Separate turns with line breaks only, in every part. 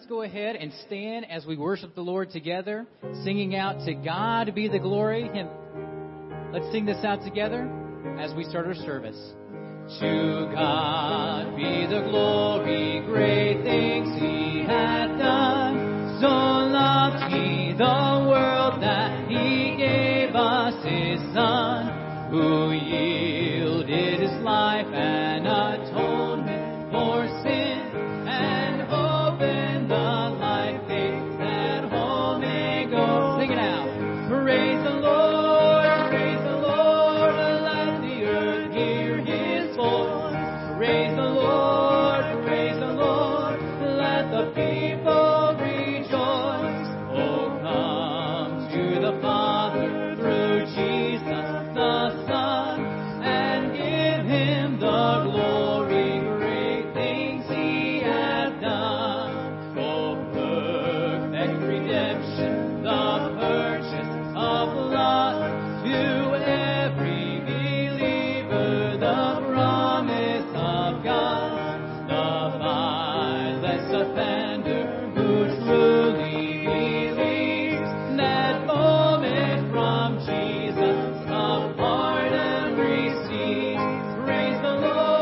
let's go ahead and stand as we worship the Lord together, singing out "To God Be the Glory." Let's sing this out together as we start our service. To God be the glory, great things He hath done. So loved He the world that He gave us His Son, who yielded His life an atonement for sin, and opened the life gate that all may go. Sing it out. Praise the Lord, praise the Lord, let the earth hear His voice. Praise the Lord, let the people rejoice. Oh, come to the Father through Jesus the Son, and give Him the glory, great things He hath done. Oh, perfect redemption, the purchase of blood, to every believer the promise of God. The vilest offender who truly believes, that moment from Jesus a pardon receives. Praise the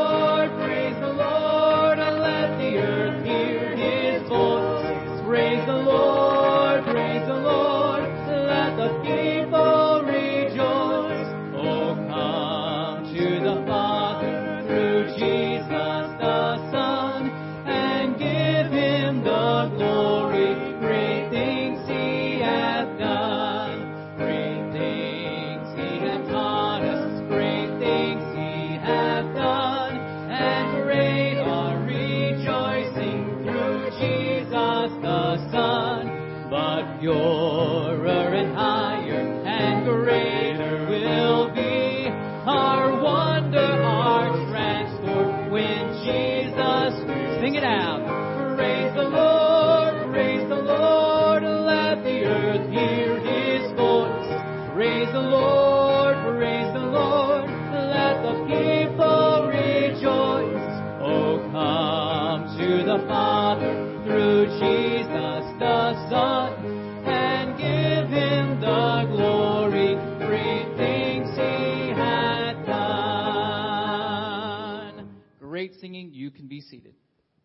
Lord, and let the earth hear His voice. Praise the Lord, let the people rejoice. Oh, come to the Father through Jesus the Son, and give Him the glory, great things He hath done. Great things He hath taught us, great things He hath done, and great our rejoicing through Jesus the Son. But purer and higher and greater will be our wonder, our transport when Jesus. Sing it out. Praise the Lord, let the earth hear His voice. Praise the Lord, let the people rejoice. Oh, come to the Father through Jesus the Son, and give Him the glory, great things He hath done. Great singing. You can be seated.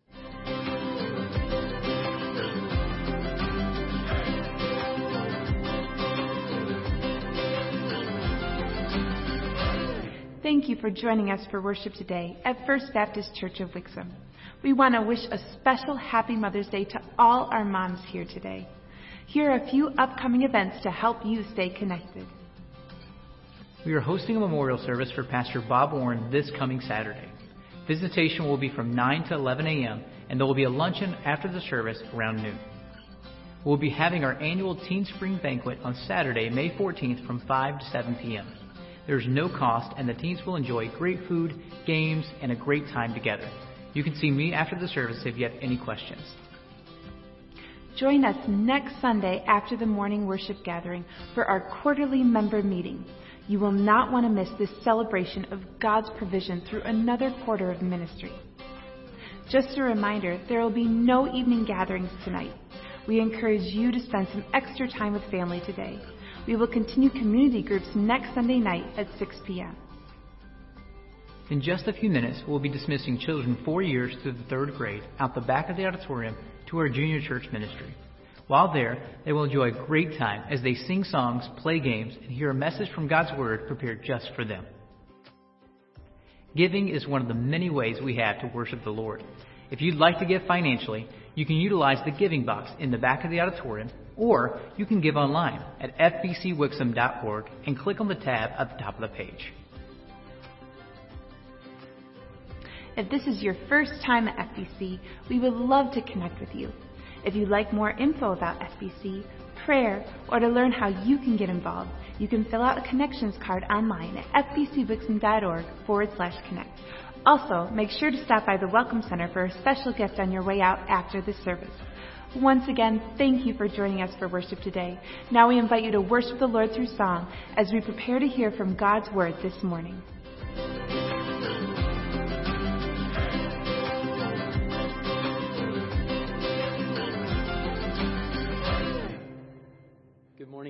Thank you for joining us for worship today at First Baptist Church of Wixom. We want to wish a special Happy Mother's Day to all our moms here today. Here are a few upcoming events to help you stay connected.
We are hosting a memorial service for Pastor Bob Warren this coming Saturday. Visitation will be from 9 to 11 a.m., and there will be a luncheon after the service around noon. We'll be having our annual Teen Spring Banquet on Saturday, May 14th from 5 to 7 p.m. There is no cost, and the teens will enjoy great food, games, and a great time together. You can see me after the service if you have any questions.
Join us next Sunday after the morning worship gathering for our quarterly member meeting. You will not want to miss this celebration of God's provision through another quarter of ministry. Just a reminder, there will be no evening gatherings tonight. We encourage you to spend some extra time with family today. We will continue community groups next Sunday night at 6 p.m.
In just a few minutes, we'll be dismissing children 4 years through the 3rd grade out the back of the auditorium to our junior church ministry. While there, they will enjoy a great time as they sing songs, play games, and hear a message from God's Word prepared just for them. Giving is one of the many ways we have to worship the Lord. If you'd like to give financially, you can utilize the giving box in the back of the auditorium, or you can give online at fbcwixom.org and click on the tab at the top of the page.
If this is your first time at FBC, we would love to connect with you. If you'd like more info about FBC, prayer, or to learn how you can get involved, you can fill out a connections card online at fbcwixom.org/connect. Also, make sure to stop by the Welcome Center for a special gift on your way out after the service. Once again, thank you for joining us for worship today. Now we invite you to worship the Lord through song as we prepare to hear from God's Word this morning.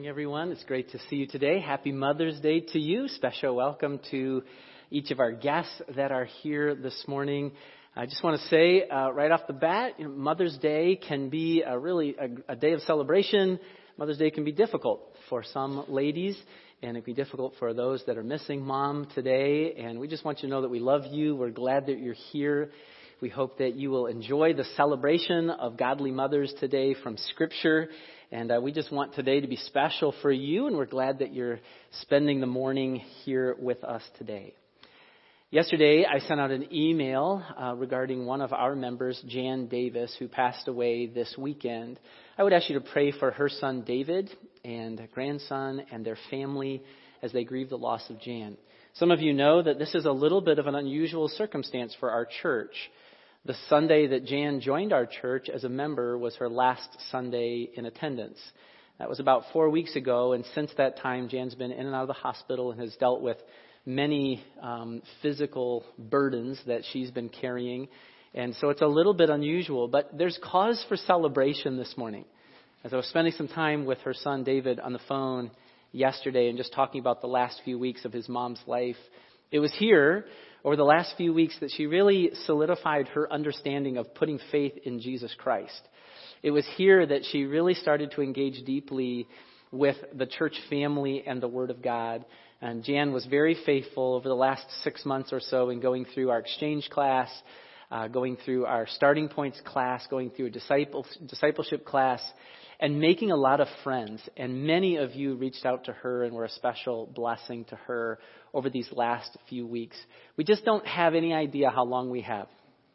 everyone. It's great to see you today. Happy Mother's Day to you. Special welcome to each of our guests that are here this morning. I just want to say right off the bat, Mother's Day can be a day of celebration. Mother's Day can be difficult for some ladies, and it can be difficult for those that are missing mom today. And we just want you to know that we love you. We're glad that you're here. We hope that you will enjoy the celebration of godly mothers today from Scripture. And we just want today to be special for you, and we're glad that you're spending the morning here with us today. Yesterday, I sent out an email regarding one of our members, Jan Davis, who passed away this weekend. I would ask you to pray for her son, David, and grandson and their family as they grieve the loss of Jan. Some of you know that this is a little bit of an unusual circumstance for our church. The Sunday that Jan joined our church as a member was her last Sunday in attendance. That was about 4 weeks ago, and since that time, Jan's been in and out of the hospital and has dealt with many physical burdens that she's been carrying. And so it's a little bit unusual, but there's cause for celebration this morning. As I was spending some time with her son David on the phone yesterday and just talking about the last few weeks of his mom's life, it was here over the last few weeks that she really solidified her understanding of putting faith in Jesus Christ. It was here that she really started to engage deeply with the church family and the Word of God. And Jan was very faithful over the last 6 months or so in going through our exchange class, going through our starting points class, going through a discipleship class, and making a lot of friends. And many of you reached out to her and were a special blessing to her over these last few weeks. We just don't have any idea how long we have.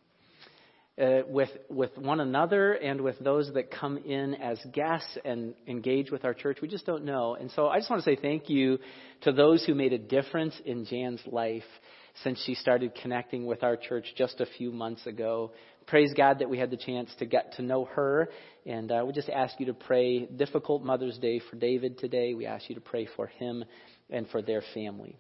With one another and with those that come in as guests and engage with our church, we just don't know. And so I just want to say thank you to those who made a difference in Jan's life since she started connecting with our church just a few months ago. Praise God that we had the chance to get to know her. And we just ask you to pray difficult Mother's Day for David today. We ask you to pray for him and for their family.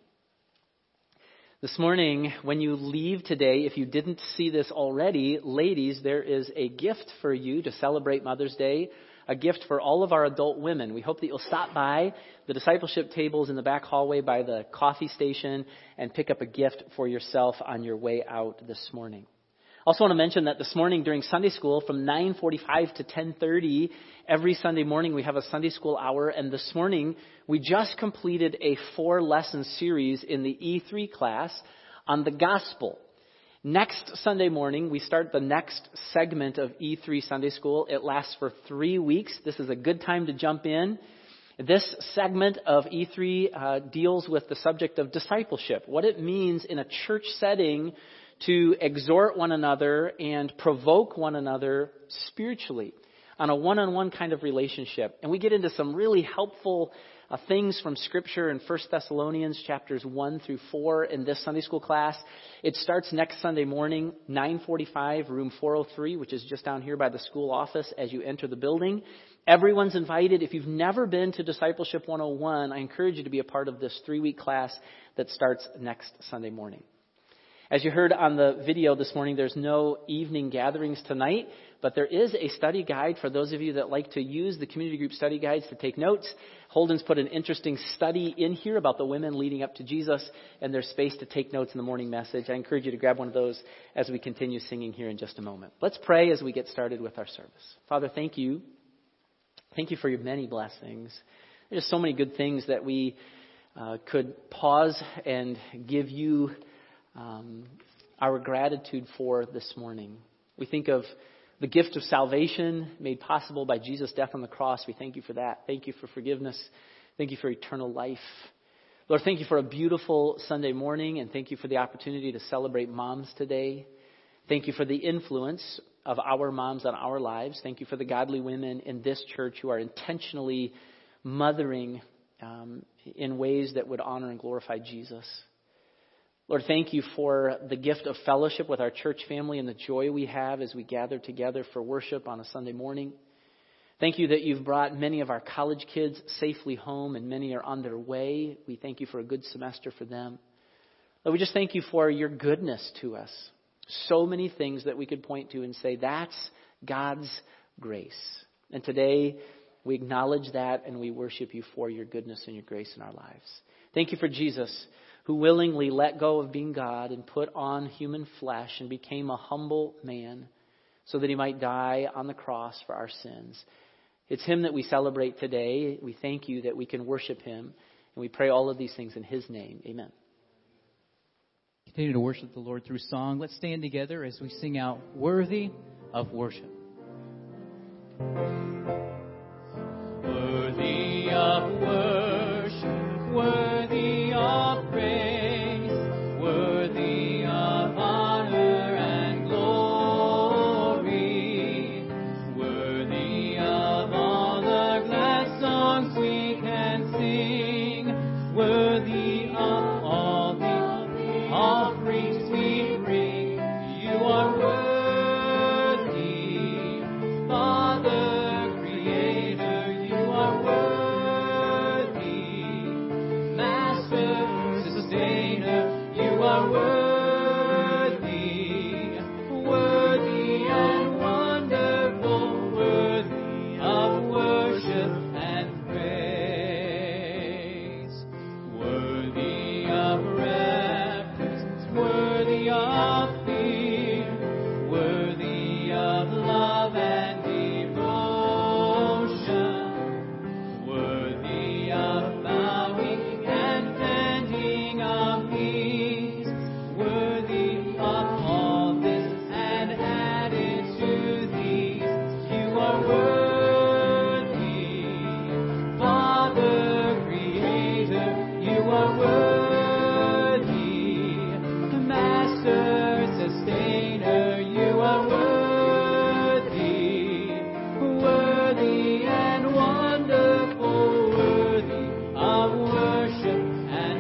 This morning, when you leave today, if you didn't see this already, ladies, there is a gift for you to celebrate Mother's Day, a gift for all of our adult women. We hope that you'll stop by the discipleship tables in the back hallway by the coffee station and pick up a gift for yourself on your way out this morning. I also want to mention that this morning during Sunday school from 9:45 to 10:30, every Sunday morning we have a Sunday school hour. And this morning we just completed a 4-lesson series in the E3 class on the gospel. Next Sunday morning we start the next segment of E3 Sunday school. It lasts for 3 weeks. This is a good time to jump in. This segment of E3 deals with the subject of discipleship, what it means in a church setting to exhort one another and provoke one another spiritually on a one-on-one kind of relationship. And we get into some really helpful things from Scripture in 1 Thessalonians chapters 1 through 4 in this Sunday school class. It starts next Sunday morning, 9:45, room 403, which is just down here by the school office as you enter the building. Everyone's invited. If you've never been to Discipleship 101, I encourage you to be a part of this 3-week class that starts next Sunday morning. As you heard on the video this morning, there's no evening gatherings tonight, but there is a study guide for those of you that like to use the community group study guides to take notes. Holden's put an interesting study in here about the women leading up to Jesus, and there's space to take notes in the morning message. I encourage you to grab one of those as we continue singing here in just a moment. Let's pray as we get started with our service. Father, thank you. Thank you for your many blessings. There's so many good things that we could pause and give you our gratitude for this morning. We think of the gift of salvation made possible by Jesus' death on the cross. We thank you for that. Thank you for forgiveness. Thank you for eternal life. Lord, thank you for a beautiful Sunday morning, and thank you for the opportunity to celebrate moms today. Thank you for the influence of our moms on our lives. Thank you for the godly women in this church who are intentionally mothering in ways that would honor and glorify Jesus. Lord, thank you for the gift of fellowship with our church family and the joy we have as we gather together for worship on a Sunday morning. Thank you that you've brought many of our college kids safely home, and many are on their way. We thank you for a good semester for them. Lord, we just thank you for your goodness to us. So many things that we could point to and say, that's God's grace. And today, We acknowledge that and we worship you for your goodness and your grace in our lives. Thank you for Jesus, who willingly let go of being God and put on human flesh and became a humble man so that he might die on the cross for our sins. It's him that we celebrate today. We thank you that we can worship him. And we pray all of these things in his name. Amen.
Continue to worship the Lord through song. Let's stand together as we sing out Worthy of Worship. Worthy of worship, worthy of praise, worthy of honor and glory, worthy of all the glad songs we can sing, worthy of all the offerings we bring. You are worthy, Father, Creator. You are worthy, Master, Sustainer. You are worthy, worthy and wonderful, worthy of worship and praise, worthy of reverence, worthy of fear, worthy of love and devotion, worthy of bowing and bending of knees, worthy of all this and added to these. You are worthy, Father, Creator. You are worthy, Master, Sustainer. You are worthy, worthy and wonderful, worthy of worship and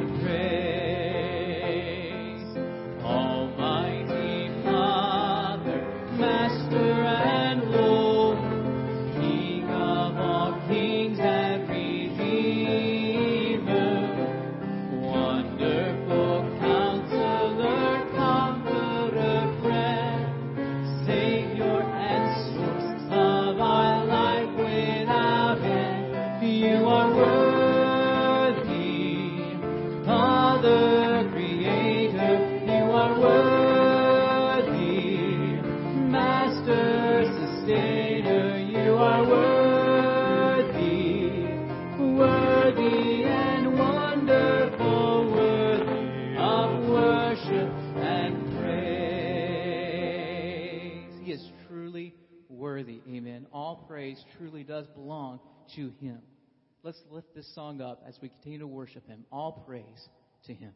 praise. Almighty Father, Master and Lord, King of all kings and Redeemer, wonderful Counselor, Comforter, Friend, Savior and source of our life without end. You are worthy, Father, Creator. You are worthy, Master, Sustainer. You are worthy, worthy and wonderful, worthy of worship and praise. He is truly worthy. Amen. All praise truly does belong to him. Let's lift this song up as we continue to worship him. All praise to him.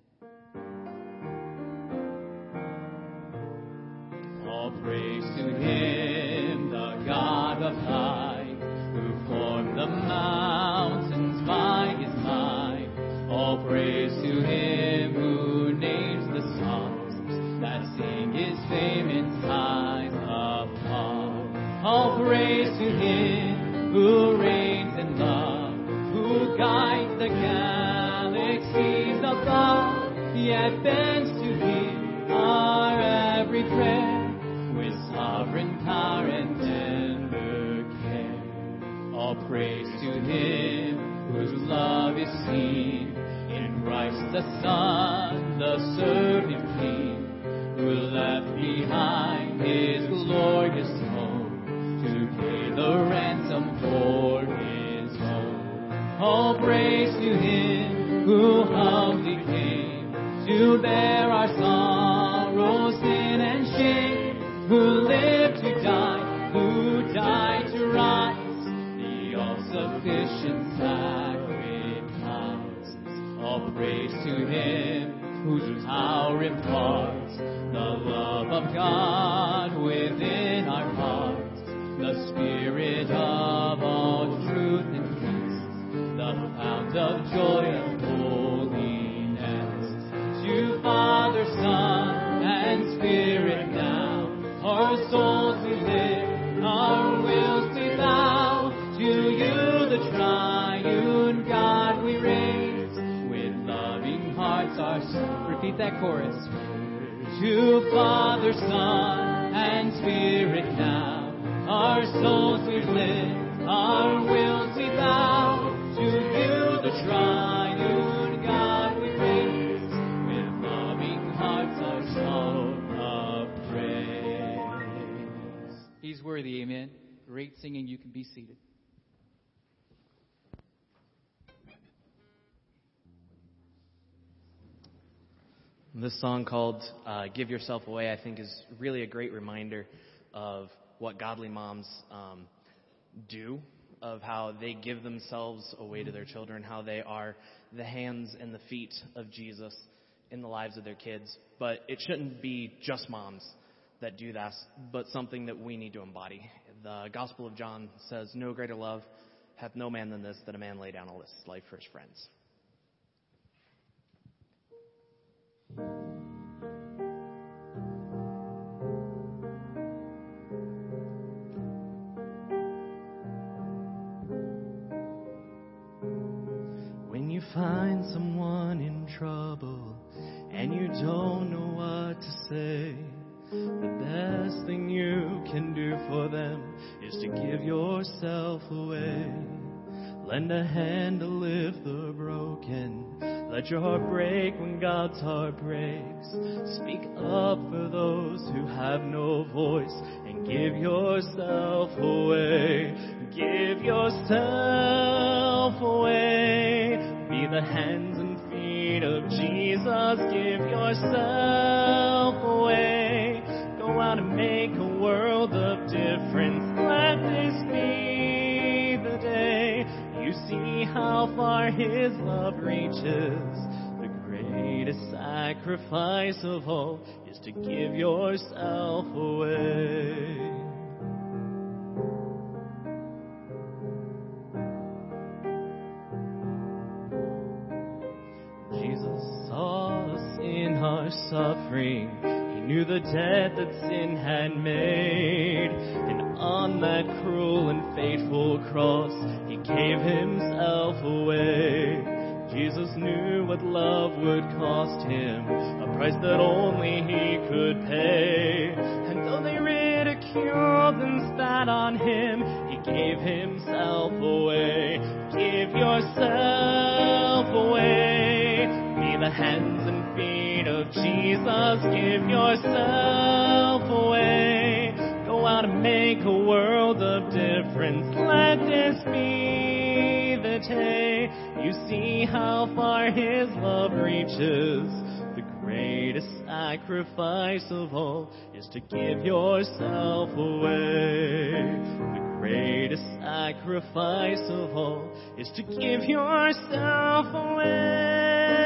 All praise to him, the God of light, who formed the mountains by his might. All praise to him who names the songs that sing his fame in skies apart. All praise to him who reigns in love, who guides the galaxies above, yet bends to hear our every prayer with sovereign power and tender care. All praise to him whose love is seen in Christ the Son, the servant King, who left behind his glorious home to pay the ransom for his own. All praise to him who humbly came to bear our sorrow, sin and shame, who lived to die, who died to rise, the all-sufficient sacrifice. All praise to him whose power imparts the love of God within our hearts, the spirit of all truth and peace, the fount of joy and holiness. To Father, Son, and Spirit now, our souls we lift, our wills we bow. To you, the triune God, we raise, with loving hearts our soul. Repeat that chorus. To Father, Son, and Spirit now, our souls we lift, Our wills we bow to you, the triune God we praise, with loving hearts our song of praise. He's worthy, amen. Great singing, you can be seated.
This song called Give Yourself Away, I think, is really a great reminder of what godly moms do, of how they give themselves away to their children, how they are the hands and the feet of Jesus in the lives of their kids. But it shouldn't be just moms that do that, but something that we need to embody. The Gospel of John says, "No greater love hath no man than this, that a man lay down his life for his friends." When you find someone in trouble and you don't know what to say, the best thing you can do for them is to give yourself away. Lend a hand to lift the broken. Let your heart break when God's heart breaks. Speak up for those who have no voice and give yourself away. Give yourself away. Be the hands and feet of Jesus. Give yourself away. Go out and make a world of difference. Let this be the day you see how far His love reaches. The greatest sacrifice of all is to give yourself away. Jesus saw us in our suffering. He knew the debt that sin had made. And on that cruel and fateful cross, He gave Himself away. Jesus knew what love would cost Him, a price that only He could pay. And though they ridiculed and spat on Him, He gave Himself away. Give yourself away. Be the hands and feet of Jesus. Give yourself away. Go out and make a world of difference. Let this be the day you see how far His love reaches. The greatest sacrifice of all is to give yourself away. The greatest sacrifice of all is to give yourself away.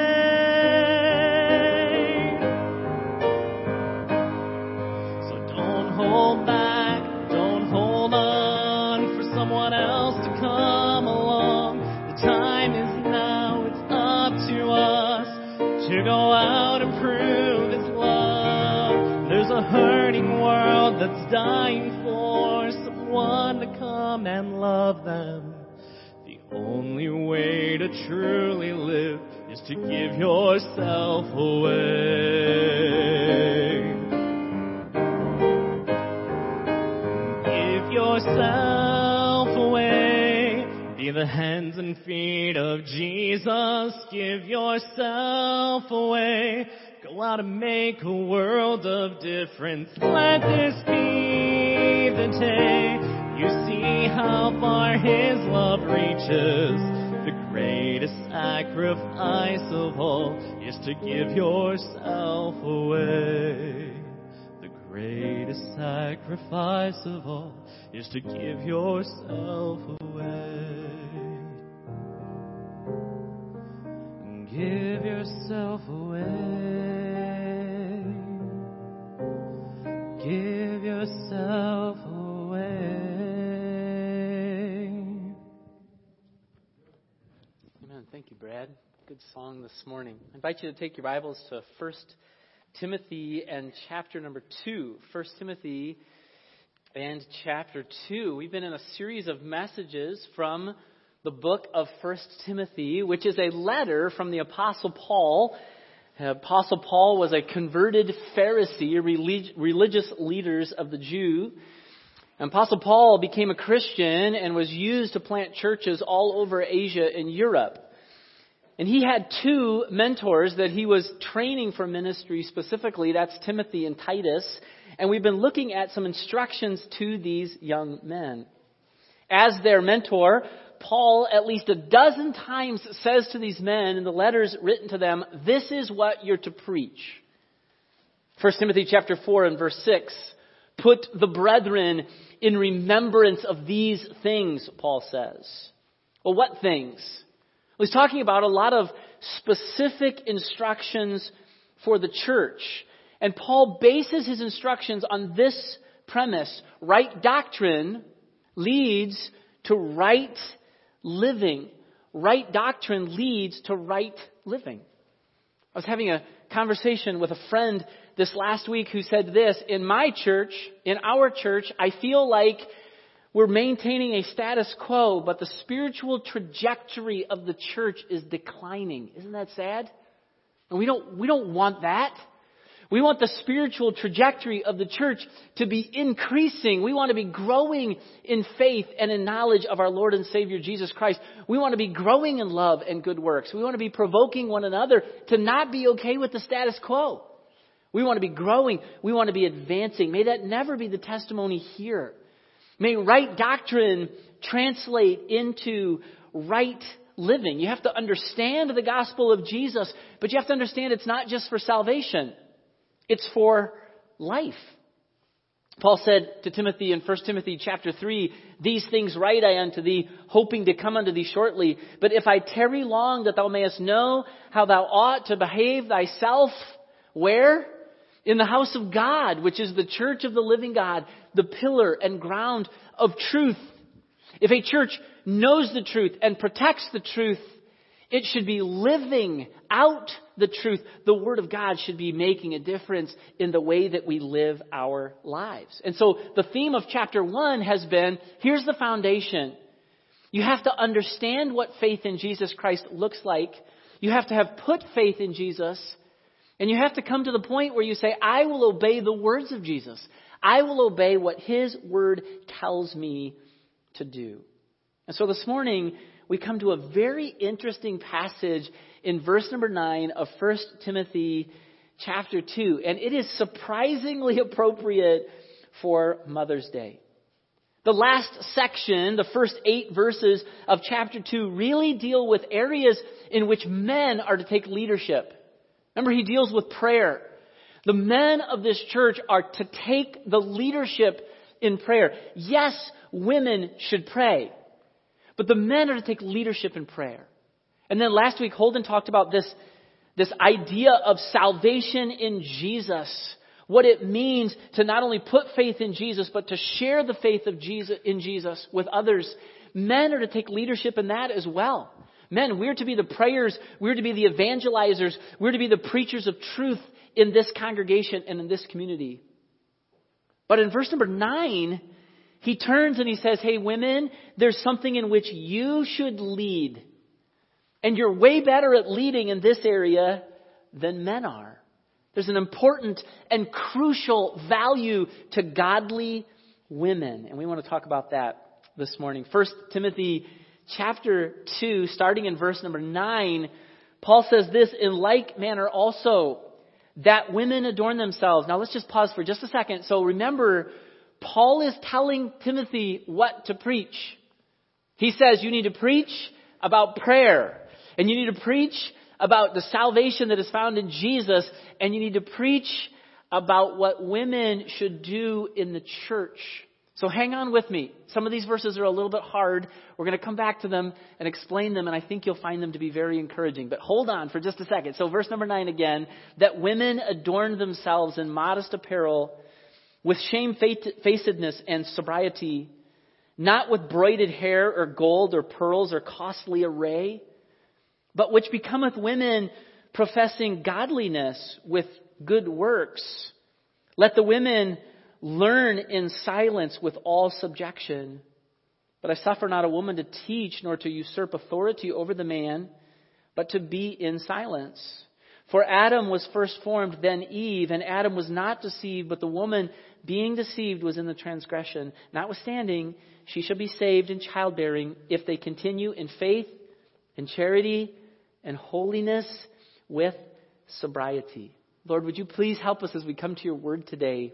So don't hold back, don't hold on for someone else to come along. The time is now, it's up to us to go out and prove His love. There's a hurting world that's dying for someone to come and love them. The only way to truly live is to give yourself away. Give yourself away. Be the hands and feet of Jesus. Give yourself away. Go out and make a world of difference. Let this be the day you see how far His love reaches. The greatest sacrifice of all is to give yourself away. The greatest sacrifice of all is to give yourself away. Give yourself away. Give yourself away.
Amen. Thank you, Brad. Good song this morning. I invite you to take your Bibles to 1 Timothy and chapter number 2. 1 Timothy and chapter 2. We've been in a series of messages from the book of 1 Timothy, which is a letter from the Apostle Paul. Apostle Paul was a converted Pharisee, religious leaders of the Jew. And Apostle Paul became a Christian and was used to plant churches all over Asia and Europe. And he had two mentors that he was training for ministry specifically. That's Timothy and Titus. And we've been looking at some instructions to these young men. As their mentor, Paul at least a dozen times says to these men in the letters written to them, this is what you're to preach. 1 Timothy chapter 4 and verse 6, put the brethren in remembrance of these things, Paul says. Well, what things? Well, he's talking about a lot of specific instructions for the church. And Paul bases his instructions on this premise. Right doctrine leads to right living. Right doctrine leads to right living. I was having a conversation with a friend this last week who said this, in my church, in our church, I feel like we're maintaining a status quo, but the spiritual trajectory of the church is declining. Isn't that sad? And we don't want that. We want the spiritual trajectory of the church to be increasing. We want to be growing in faith and in knowledge of our Lord and Savior Jesus Christ. We want to be growing in love and good works. We want to be provoking one another to not be okay with the status quo. We want to be growing. We want to be advancing. May that never be the testimony here. May right doctrine translate into right living. You have to understand the gospel of Jesus, but you have to understand it's not just for salvation. It's for life. Paul said to Timothy in 1 Timothy chapter 3, these things write I unto thee, hoping to come unto thee shortly. But if I tarry long, that thou mayest know how thou ought to behave thyself, where? In the house of God, which is the church of the living God, the pillar and ground of truth. If a church knows the truth and protects the truth, it should be living out the truth. The Word of God should be making a difference in the way that we live our lives. And so the theme of chapter 1 has been, here's the foundation. You have to understand what faith in Jesus Christ looks like. You have to have put faith in Jesus. And you have to come to the point where you say, I will obey the words of Jesus. I will obey what His Word tells me to do. And so this morning, we come to a very interesting passage in verse number 9 of 1 Timothy chapter 2. And it is surprisingly appropriate for Mother's Day. The last section, the first 8 verses of chapter 2, really deal with areas in which men are to take leadership. Remember, he deals with prayer. The men of this church are to take the leadership in prayer. Yes, women should pray, but the men are to take leadership in prayer. And then last week, Holden talked about this idea of salvation in Jesus. What it means to not only put faith in Jesus, but to share the faith of Jesus in Jesus with others. Men are to take leadership in that as well. Men, we're to be the prayers, we're to be the evangelizers, we're to be the preachers of truth in this congregation and in this community. But in verse number 9, he turns and he says, hey, women, there's something in which you should lead. And you're way better at leading in this area than men are. There's an important and crucial value to godly women. And we want to talk about that this morning. 1 Timothy chapter 2, starting in verse number 9, Paul says this, in like manner also, that women adorn themselves. Now let's just pause for just a second. So remember, Paul is telling Timothy what to preach. He says you need to preach about prayer. And you need to preach about the salvation that is found in Jesus. And you need to preach about what women should do in the church. So hang on with me. Some of these verses are a little bit hard. We're going to come back to them and explain them, and I think you'll find them to be very encouraging. But hold on for just a second. So verse number 9 again, that women adorn themselves in modest apparel with shamefacedness and sobriety, not with braided hair or gold or pearls or costly array, but which becometh women professing godliness with good works. Let the women learn in silence with all subjection. But I suffer not a woman to teach, nor to usurp authority over the man, but to be in silence. For Adam was first formed, then Eve, and Adam was not deceived, but the woman being deceived was in the transgression. Notwithstanding, she shall be saved in childbearing if they continue in faith, in charity, and holiness with sobriety. Lord, would you please help us as we come to your word today?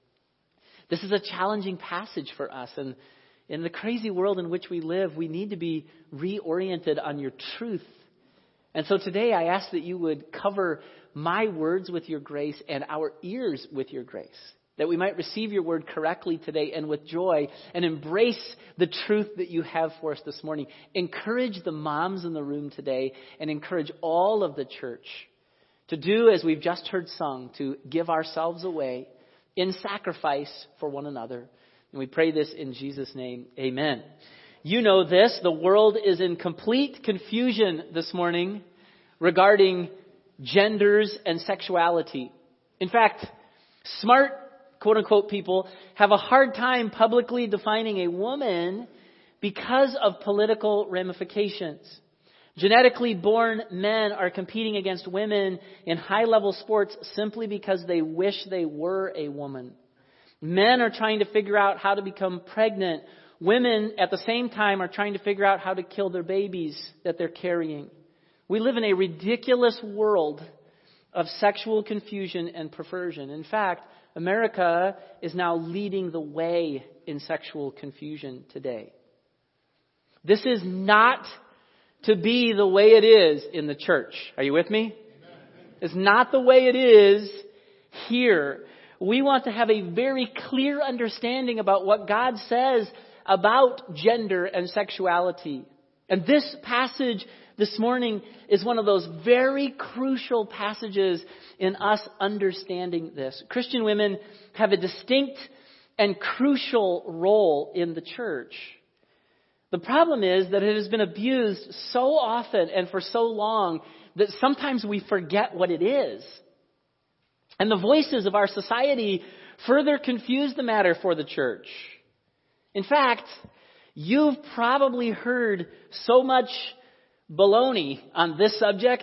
This is a challenging passage for us. And in the crazy world in which we live, we need to be reoriented on your truth. And so today I ask that you would cover my words with your grace and our ears with your grace, that we might receive your word correctly today and with joy and embrace the truth that you have for us this morning. Encourage the moms in the room today and encourage all of the church to do as we've just heard sung, to give ourselves away in sacrifice for one another. And we pray this in Jesus' name. Amen. You know this. The world is in complete confusion this morning regarding genders and sexuality. In fact, smart, quote-unquote, people have a hard time publicly defining a woman because of political ramifications. Genetically born men are competing against women in high-level sports simply because they wish they were a woman. Men are trying to figure out how to become pregnant. Women, at the same time, are trying to figure out how to kill their babies that they're carrying. We live in a ridiculous world of sexual confusion and perversion. In fact, America is now leading the way in sexual confusion today. This is not to be the way it is in the church. Are you with me? It's not the way it is here. We want to have a very clear understanding about what God says about gender and sexuality. And this passage this morning is one of those very crucial passages in us understanding this. Christian women have a distinct and crucial role in the church. The problem is that it has been abused so often and for so long that sometimes we forget what it is. And the voices of our society further confuse the matter for the church. In fact, you've probably heard so much baloney on this subject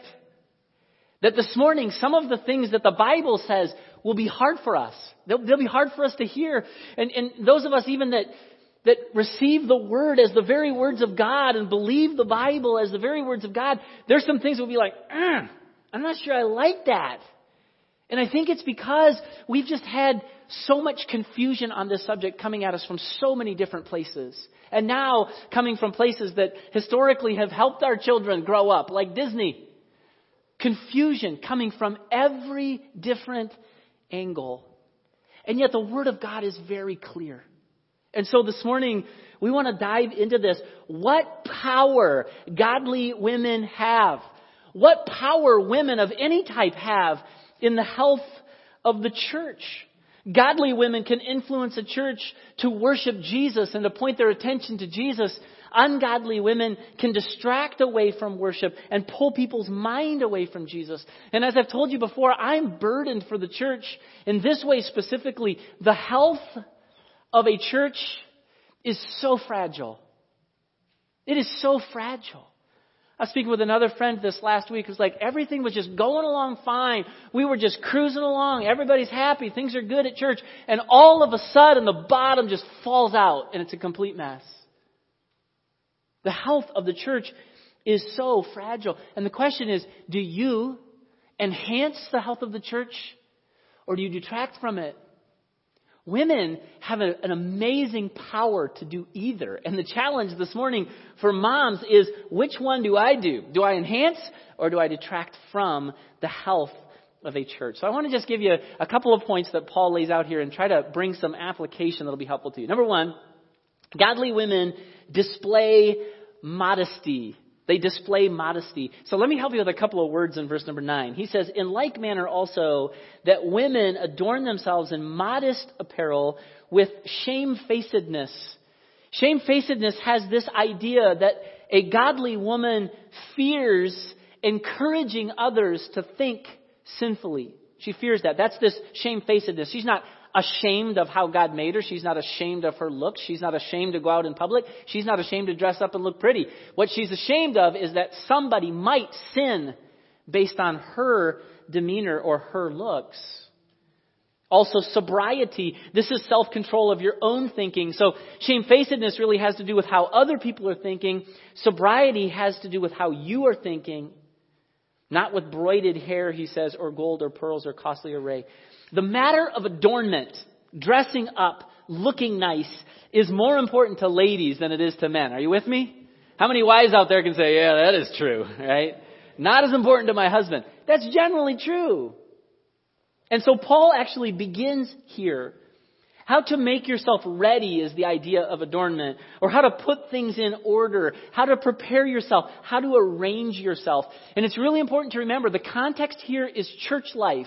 that this morning some of the things that the Bible says will be hard for us. They'll be hard for us to hear. And those of us even that receive the Word as the very words of God and believe the Bible as the very words of God, there's some things we'll be like, I'm not sure I like that. And I think it's because we've just had so much confusion on this subject coming at us from so many different places. And now coming from places that historically have helped our children grow up, like Disney. Confusion coming from every different angle. And yet the Word of God is very clear. And so this morning, we want to dive into this. What power godly women have. What power women of any type have in the health of the church. Godly women can influence a church to worship Jesus and to point their attention to Jesus. Ungodly women can distract away from worship and pull people's mind away from Jesus. And as I've told you before, I'm burdened for the church in this way specifically. The health of a church is so fragile. It is so fragile. I was speaking with another friend this last week who's like, everything was just going along fine. We were just cruising along. Everybody's happy. Things are good at church. And all of a sudden, the bottom just falls out and it's a complete mess. The health of the church is so fragile. And the question is, do you enhance the health of the church or do you detract from it? Women have an amazing power to do either. And the challenge this morning for moms is, which one do I do? Do I enhance or do I detract from the health of a church? So I want to just give you a couple of points that Paul lays out here and try to bring some application that will be helpful to you. Number one, godly women display modesty. They display modesty. So let me help you with a couple of words in verse number 9. He says, in like manner also that women adorn themselves in modest apparel with shamefacedness. Shamefacedness has this idea that a godly woman fears encouraging others to think sinfully. She fears that. That's this shamefacedness. She's not ashamed of how God made her. She's not ashamed of her looks. She's not ashamed to go out in public. She's not ashamed to dress up and look pretty. What she's ashamed of is that somebody might sin based on her demeanor or her looks. Also, sobriety. This is self-control of your own thinking. So shamefacedness really has to do with how other people are thinking. Sobriety has to do with how you are thinking. Not with broided hair, he says, or gold or pearls or costly array. The matter of adornment, dressing up, looking nice, is more important to ladies than it is to men. Are you with me? How many wives out there can say, yeah, that is true, right? Not as important to my husband. That's generally true. And so Paul actually begins here. How to make yourself ready is the idea of adornment, or how to put things in order, how to prepare yourself, how to arrange yourself. And it's really important to remember the context here is church life.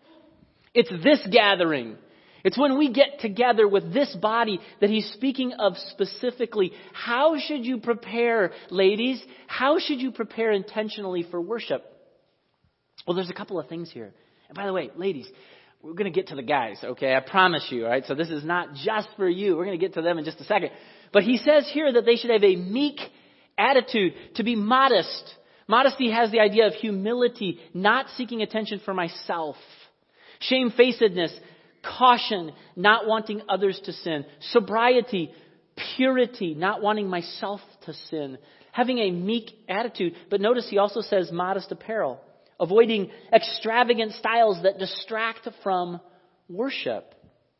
It's this gathering. It's when we get together with this body that he's speaking of specifically. How should you prepare, ladies? How should you prepare intentionally for worship? Well, there's a couple of things here. And by the way, ladies, we're going to get to the guys, okay? I promise you, all right? So this is not just for you. We're going to get to them in just a second. But he says here that they should have a meek attitude, to be modest. Modesty has the idea of humility, not seeking attention for myself. Shamefacedness, caution, not wanting others to sin. Sobriety, purity, not wanting myself to sin. Having a meek attitude. But notice he also says modest apparel. Avoiding extravagant styles that distract from worship.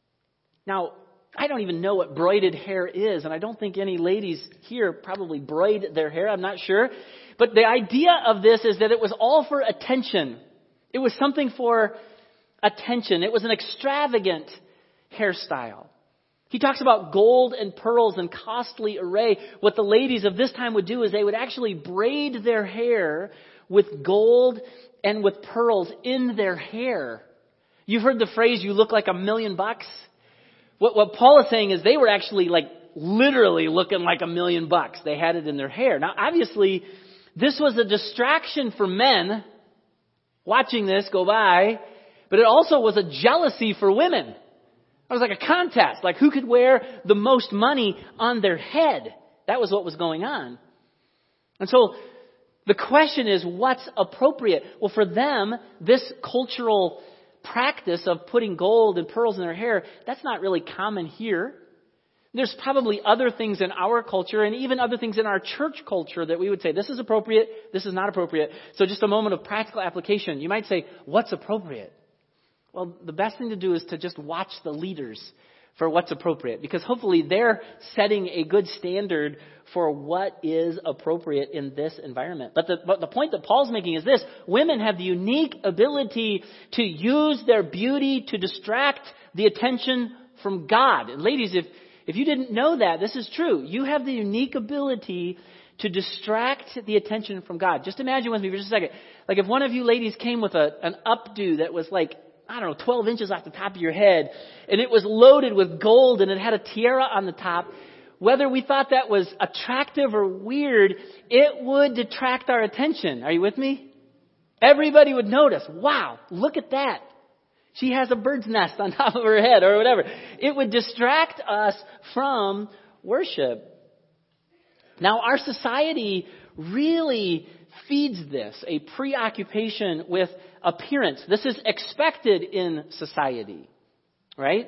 Now, I don't even know what broided hair is, and I don't think any ladies here probably braid their hair. I'm not sure. But the idea of this is that it was all for attention. It was something for attention. It was an extravagant hairstyle. He talks about gold and pearls and costly array. What the ladies of this time would do is they would actually braid their hair with gold and with pearls in their hair. You've heard the phrase, you look like $1 million. What Paul is saying is they were actually literally looking like $1 million. They had it in their hair. Now, obviously, this was a distraction for men watching this go by, but it also was a jealousy for women. It was like a contest, like who could wear the most money on their head. That was what was going on. And so the question is, what's appropriate? Well, for them, this cultural practice of putting gold and pearls in their hair, that's not really common here. There's probably other things in our culture and even other things in our church culture that we would say, this is appropriate, this is not appropriate. So just a moment of practical application. You might say, what's appropriate? Well, the best thing to do is to just watch the leaders for what's appropriate, because hopefully they're setting a good standard for what is appropriate in this environment. But the point that Paul's making is this: women have the unique ability to use their beauty to distract the attention from God. And ladies, if you didn't know that, this is true. You have the unique ability to distract the attention from God. Just imagine with me for just a second. Like if one of you ladies came with an updo that was 12 inches off the top of your head, and it was loaded with gold, and it had a tiara on the top. Whether we thought that was attractive or weird, it would detract our attention. Are you with me? Everybody would notice, wow, look at that. She has a bird's nest on top of her head or whatever. It would distract us from worship. Now, our society really feeds this, a preoccupation with appearance. This is expected in society, right?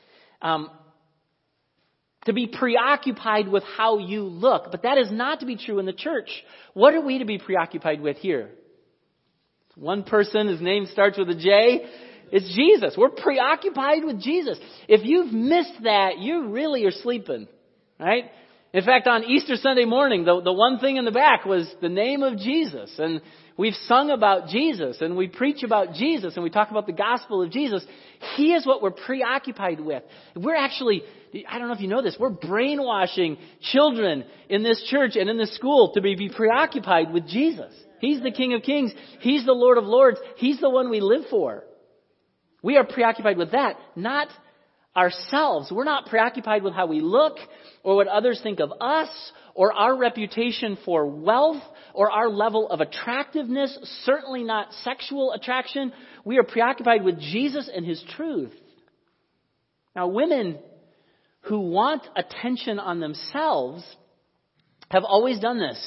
To be preoccupied with how you look. But that is not to be true in the church. What are we to be preoccupied with here? One person, his name starts with a J. It's Jesus. We're preoccupied with Jesus. If you've missed that, you really are sleeping, right? In fact, on Easter Sunday morning, the one thing in the back was the name of Jesus. And we've sung about Jesus, and we preach about Jesus, and we talk about the gospel of Jesus. He is what we're preoccupied with. We're actually, I don't know if you know this, we're brainwashing children in this church and in this school to be preoccupied with Jesus. He's the King of Kings. He's the Lord of Lords. He's the one we live for. We are preoccupied with that, not ourselves. We're not preoccupied with how we look or what others think of us or our reputation for wealth or our level of attractiveness, certainly not sexual attraction. We are preoccupied with Jesus and His truth. Now, women who want attention on themselves have always done this.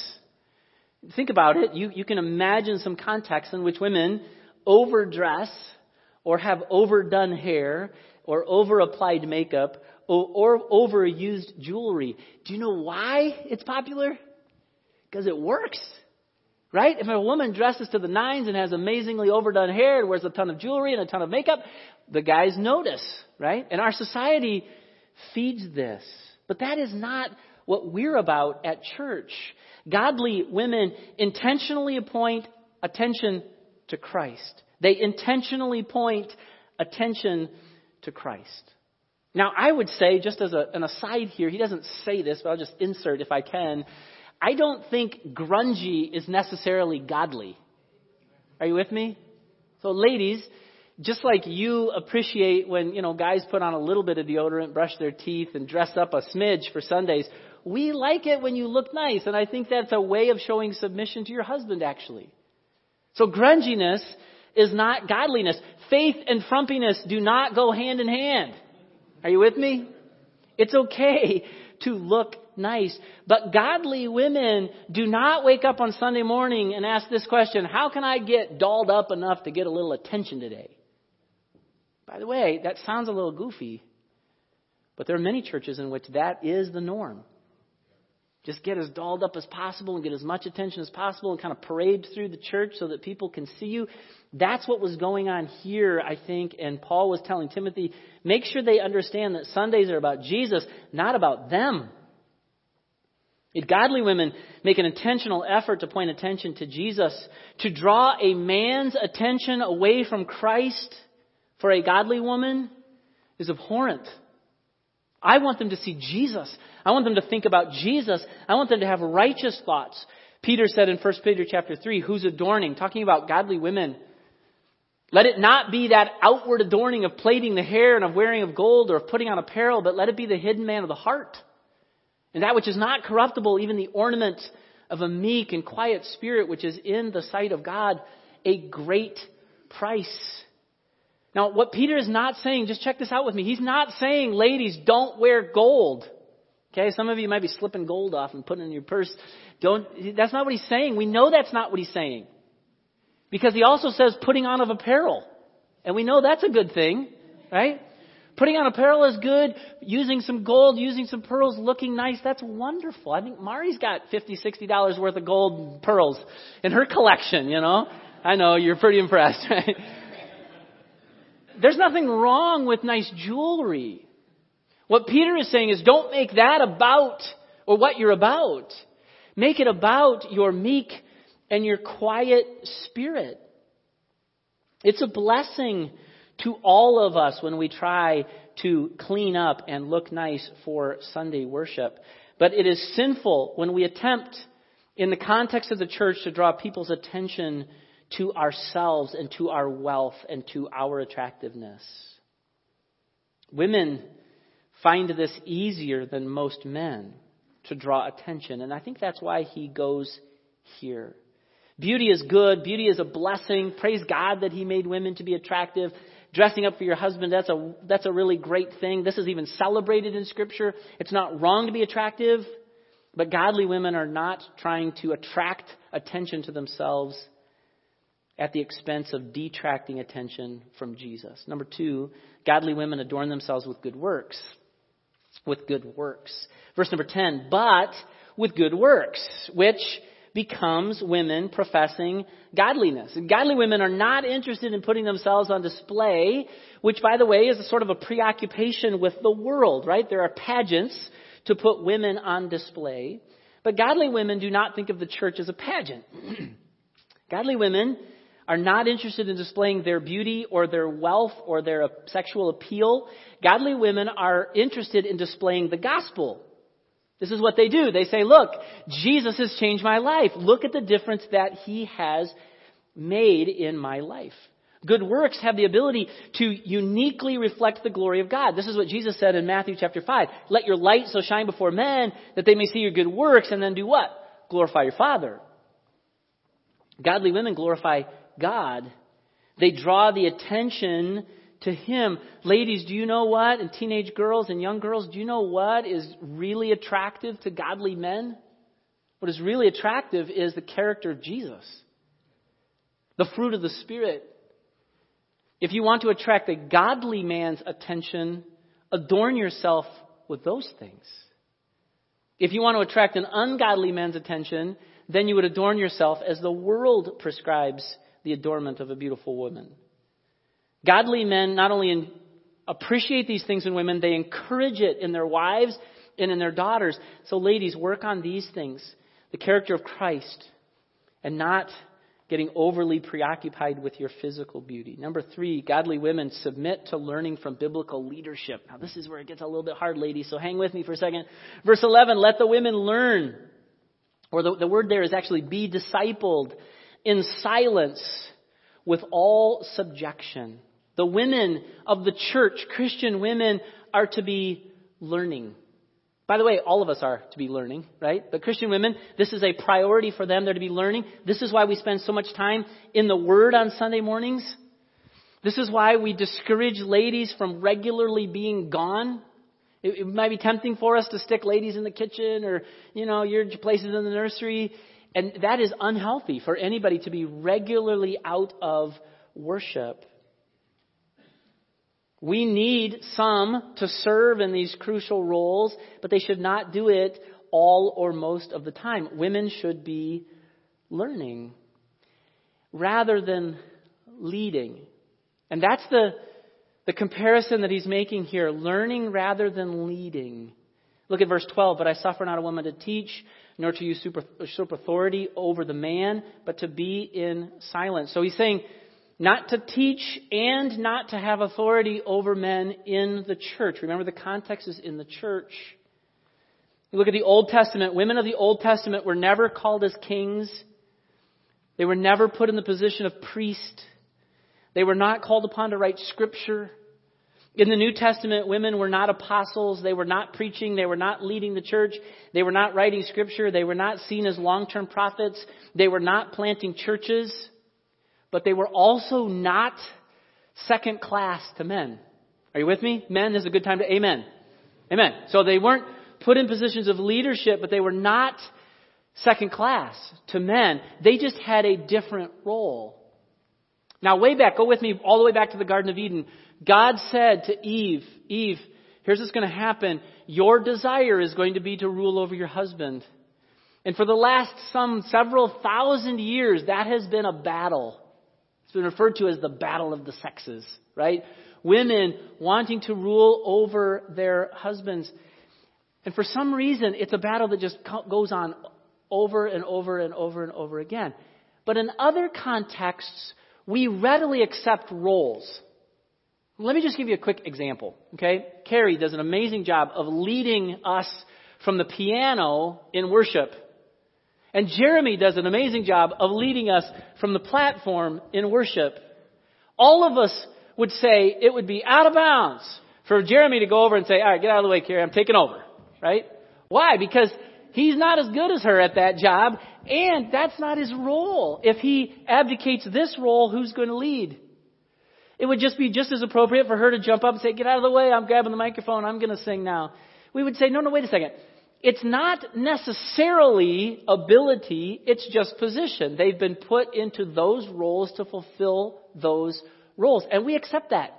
Think about it. You can imagine some contexts in which women overdress or have overdone hair or over-applied makeup or overused jewelry. Do you know why it's popular? Because it works. Right? If a woman dresses to the nines and has amazingly overdone hair and wears a ton of jewelry and a ton of makeup, the guys notice, right? And our society feeds this. But that is not what we're about at church. Godly women intentionally point attention to Christ. They intentionally point attention to Christ. Now, I would say, just as an aside here, he doesn't say this, but I'll just insert if I can. I don't think grungy is necessarily godly. Are you with me? So ladies, just like you appreciate when, guys put on a little bit of deodorant, brush their teeth, and dress up a smidge for Sundays, we like it when you look nice. And I think that's a way of showing submission to your husband, actually. So grunginess is not godliness. Faith and frumpiness do not go hand in hand. Are you with me? It's okay to look nice. But godly women do not wake up on Sunday morning and ask this question: how can I get dolled up enough to get a little attention today? By the way, that sounds a little goofy, but there are many churches in which that is the norm. Just get as dolled up as possible and get as much attention as possible and kind of parade through the church so that people can see you. That's what was going on here, I think, and Paul was telling Timothy, make sure they understand that Sundays are about Jesus, not about them. Godly women make an intentional effort to point attention to Jesus. To draw a man's attention away from Christ for a godly woman is abhorrent. I want them to see Jesus. I want them to think about Jesus. I want them to have righteous thoughts. Peter said in 1 Peter chapter 3, who's adorning? Talking about godly women. Let it not be that outward adorning of plaiting the hair and of wearing of gold or of putting on apparel, but let it be the hidden man of the heart. And that which is not corruptible, even the ornament of a meek and quiet spirit, which is in the sight of God, a great price. Now, what Peter is not saying, just check this out with me. He's not saying, ladies, don't wear gold. Okay, some of you might be slipping gold off and putting it in your purse. That's not what he's saying. We know that's not what he's saying. Because he also says putting on of apparel. And we know that's a good thing, right? Putting on apparel is good. Using some gold, using some pearls, looking nice, that's wonderful. I think Mari's got $50, $60 worth of gold and pearls in her collection, I know, you're pretty impressed, right? There's nothing wrong with nice jewelry. What Peter is saying is don't make that about or what you're about. Make it about your meek and your quiet spirit. It's a blessing to all of us when we try to clean up and look nice for Sunday worship. But it is sinful when we attempt, in the context of the church, to draw people's attention to ourselves and to our wealth and to our attractiveness. Women find this easier than most men to draw attention. And I think that's why he goes here. Beauty is good. Beauty is a blessing. Praise God that he made women to be attractive. Dressing up for your husband, that's a really great thing. This is even celebrated in Scripture. It's not wrong to be attractive, but godly women are not trying to attract attention to themselves at the expense of detracting attention from Jesus. Number 2, godly women adorn themselves with good works. With good works. Verse number 10, but with good works, which becomes women professing godliness. And godly women are not interested in putting themselves on display, which, by the way, is a sort of a preoccupation with the world, right? There are pageants to put women on display. But godly women do not think of the church as a pageant. Godly women are not interested in displaying their beauty or their wealth or their sexual appeal. Godly women are interested in displaying the gospel. This is what they do. They say, look, Jesus has changed my life. Look at the difference that he has made in my life. Good works have the ability to uniquely reflect the glory of God. This is what Jesus said in Matthew chapter 5. Let your light so shine before men that they may see your good works and then do what? Glorify your Father. Godly women glorify God. They draw the attention to him. Ladies, do you know what? And teenage girls and young girls, do you know what is really attractive to godly men? What is really attractive is the character of Jesus. The fruit of the Spirit. If you want to attract a godly man's attention, adorn yourself with those things. If you want to attract an ungodly man's attention, then you would adorn yourself as the world prescribes the adornment of a beautiful woman. Godly men not only appreciate these things in women, they encourage it in their wives and in their daughters. So ladies, work on these things, the character of Christ, and not getting overly preoccupied with your physical beauty. Number 3, godly women submit to learning from biblical leadership. Now this is where it gets a little bit hard, ladies, so hang with me for a second. Verse 11, let the women learn, or the word there is actually be discipled in silence with all subjection. The women of the church, Christian women, are to be learning. By the way, all of us are to be learning, right? But Christian women, this is a priority for them. They're to be learning. This is why we spend so much time in the Word on Sunday mornings. This is why we discourage ladies from regularly being gone. It might be tempting for us to stick ladies in the kitchen or, your places in the nursery. And that is unhealthy for anybody to be regularly out of worship. We need some to serve in these crucial roles, but they should not do it all or most of the time. Women should be learning rather than leading. And that's the comparison that he's making here. Learning rather than leading. Look at verse 12. But I suffer not a woman to teach, nor to usurp authority over the man, but to be in silence. So he's saying, not to teach and not to have authority over men in the church. Remember, the context is in the church. You look at the Old Testament. Women of the Old Testament were never called as kings. They were never put in the position of priest. They were not called upon to write scripture. In the New Testament, women were not apostles. They were not preaching. They were not leading the church. They were not writing scripture. They were not seen as long-term prophets. They were not planting churches. But they were also not second class to men. Are you with me? Men, this is a good time to amen. Amen. So they weren't put in positions of leadership, but they were not second class to men. They just had a different role. Now go with me all the way back to the Garden of Eden. God said to Eve, here's what's going to happen. Your desire is going to be to rule over your husband. And for the last several thousand years, that has been a battle. It's been referred to as the battle of the sexes, right? Women wanting to rule over their husbands. And for some reason, it's a battle that just goes on over and over and over and over again. But in other contexts, we readily accept roles. Let me just give you a quick example, okay? Carrie does an amazing job of leading us from the piano in worship. And Jeremy does an amazing job of leading us from the platform in worship. All of us would say it would be out of bounds for Jeremy to go over and say, all right, get out of the way, Carrie, I'm taking over, right? Why? Because he's not as good as her at that job, and that's not his role. If he abdicates this role, who's going to lead? It would just be just as appropriate for her to jump up and say, get out of the way, I'm grabbing the microphone, I'm going to sing now. We would say, no, wait a second. It's not necessarily ability, it's just position. They've been put into those roles to fulfill those roles. And we accept that.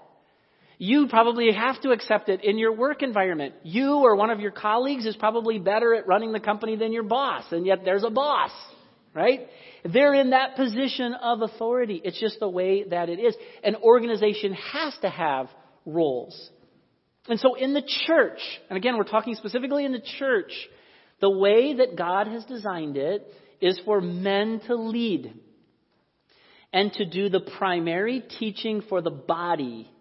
You probably have to accept it in your work environment. You or one of your colleagues is probably better at running the company than your boss, and yet there's a boss, right? They're in that position of authority. It's just the way that it is. An organization has to have roles. And so in the church, and again, we're talking specifically in the church, the way that God has designed it is for men to lead and to do the primary teaching for the body.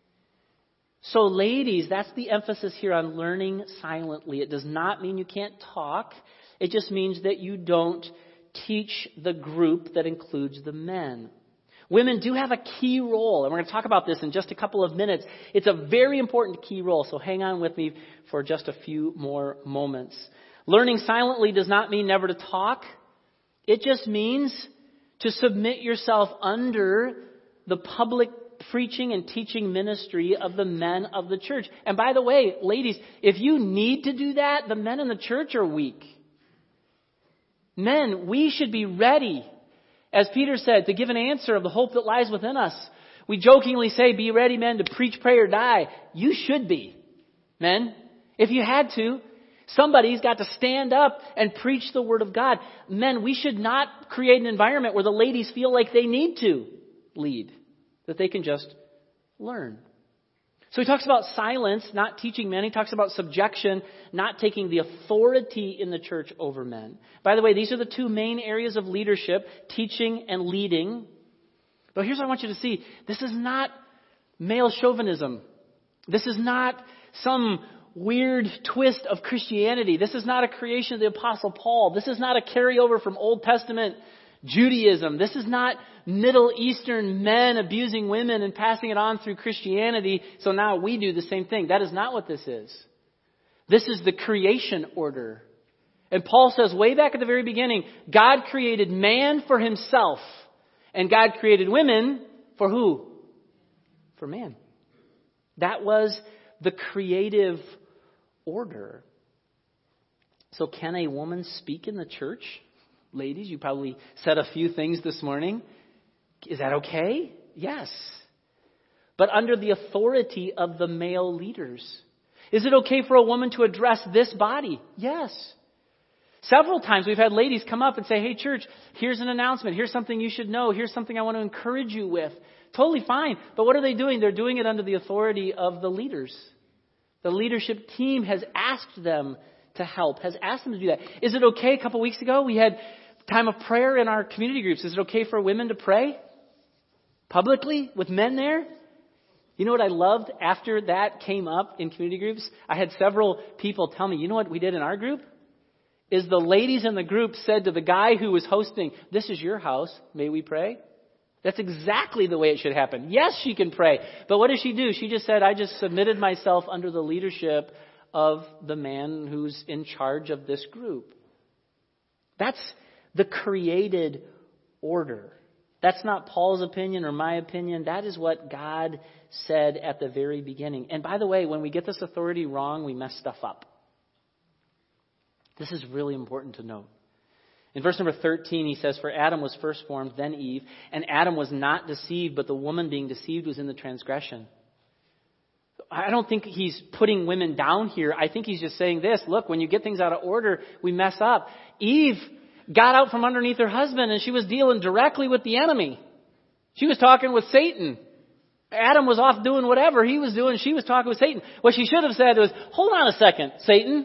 So ladies, that's the emphasis here on learning silently. It does not mean you can't talk. It just means that you don't teach the group that includes the men. Women do have a key role, and we're going to talk about this in just a couple of minutes. It's a very important key role, so hang on with me for just a few more moments. Learning silently does not mean never to talk. It just means to submit yourself under the public preaching and teaching ministry of the men of the church. And by the way, ladies, if you need to do that, the men in the church are weak. Men, we should be ready, as Peter said, to give an answer of the hope that lies within us. We jokingly say, be ready, men, to preach, pray, or die. You should be, men. If you had to, somebody's got to stand up and preach the Word of God. Men, we should not create an environment where the ladies feel like they need to lead, that they can just learn. So he talks about silence, not teaching men. He talks about subjection, not taking the authority in the church over men. By the way, these are the two main areas of leadership, teaching and leading. But here's what I want you to see. This is not male chauvinism. This is not some weird twist of Christianity. This is not a creation of the Apostle Paul. This is not a carryover from Old Testament Judaism. This is not Middle Eastern men abusing women and passing it on through Christianity, so now we do the same thing. That is not what this is. This is the creation order. And Paul says way back at the very beginning, God created man for himself. And God created women for who? For man. That was the creative order. So can a woman speak in the church? Ladies, you probably said a few things this morning. Is that okay? Yes. But under the authority of the male leaders. Is it okay for a woman to address this body? Yes. Several times we've had ladies come up and say, hey, church, here's an announcement. Here's something you should know. Here's something I want to encourage you with. Totally fine. But what are they doing? They're doing it under the authority of the leaders. The leadership team has asked them to help, has asked them to do that. Is it okay? A couple weeks ago, we had time of prayer in our community groups. Is it okay for women to pray publicly with men there? You know what I loved after that came up in community groups? I had several people tell me, you know what we did in our group? Is the ladies in the group said to the guy who was hosting, this is your house, may we pray? That's exactly the way it should happen. Yes, she can pray. But what does she do? She just said, I just submitted myself under the leadership of the man who's in charge of this group. That's the created order. That's not Paul's opinion or my opinion. That is what God said at the very beginning. And by the way, when we get this authority wrong, we mess stuff up. This is really important to note. In verse number 13, he says, for Adam was first formed, then Eve, and Adam was not deceived, but the woman being deceived was in the transgression. I don't think he's putting women down here. I think he's just saying this. Look, when you get things out of order, we mess up. Eve got out from underneath her husband, and she was dealing directly with the enemy. She was talking with Satan. Adam was off doing whatever he was doing. She was talking with Satan. What she should have said was, hold on a second, Satan.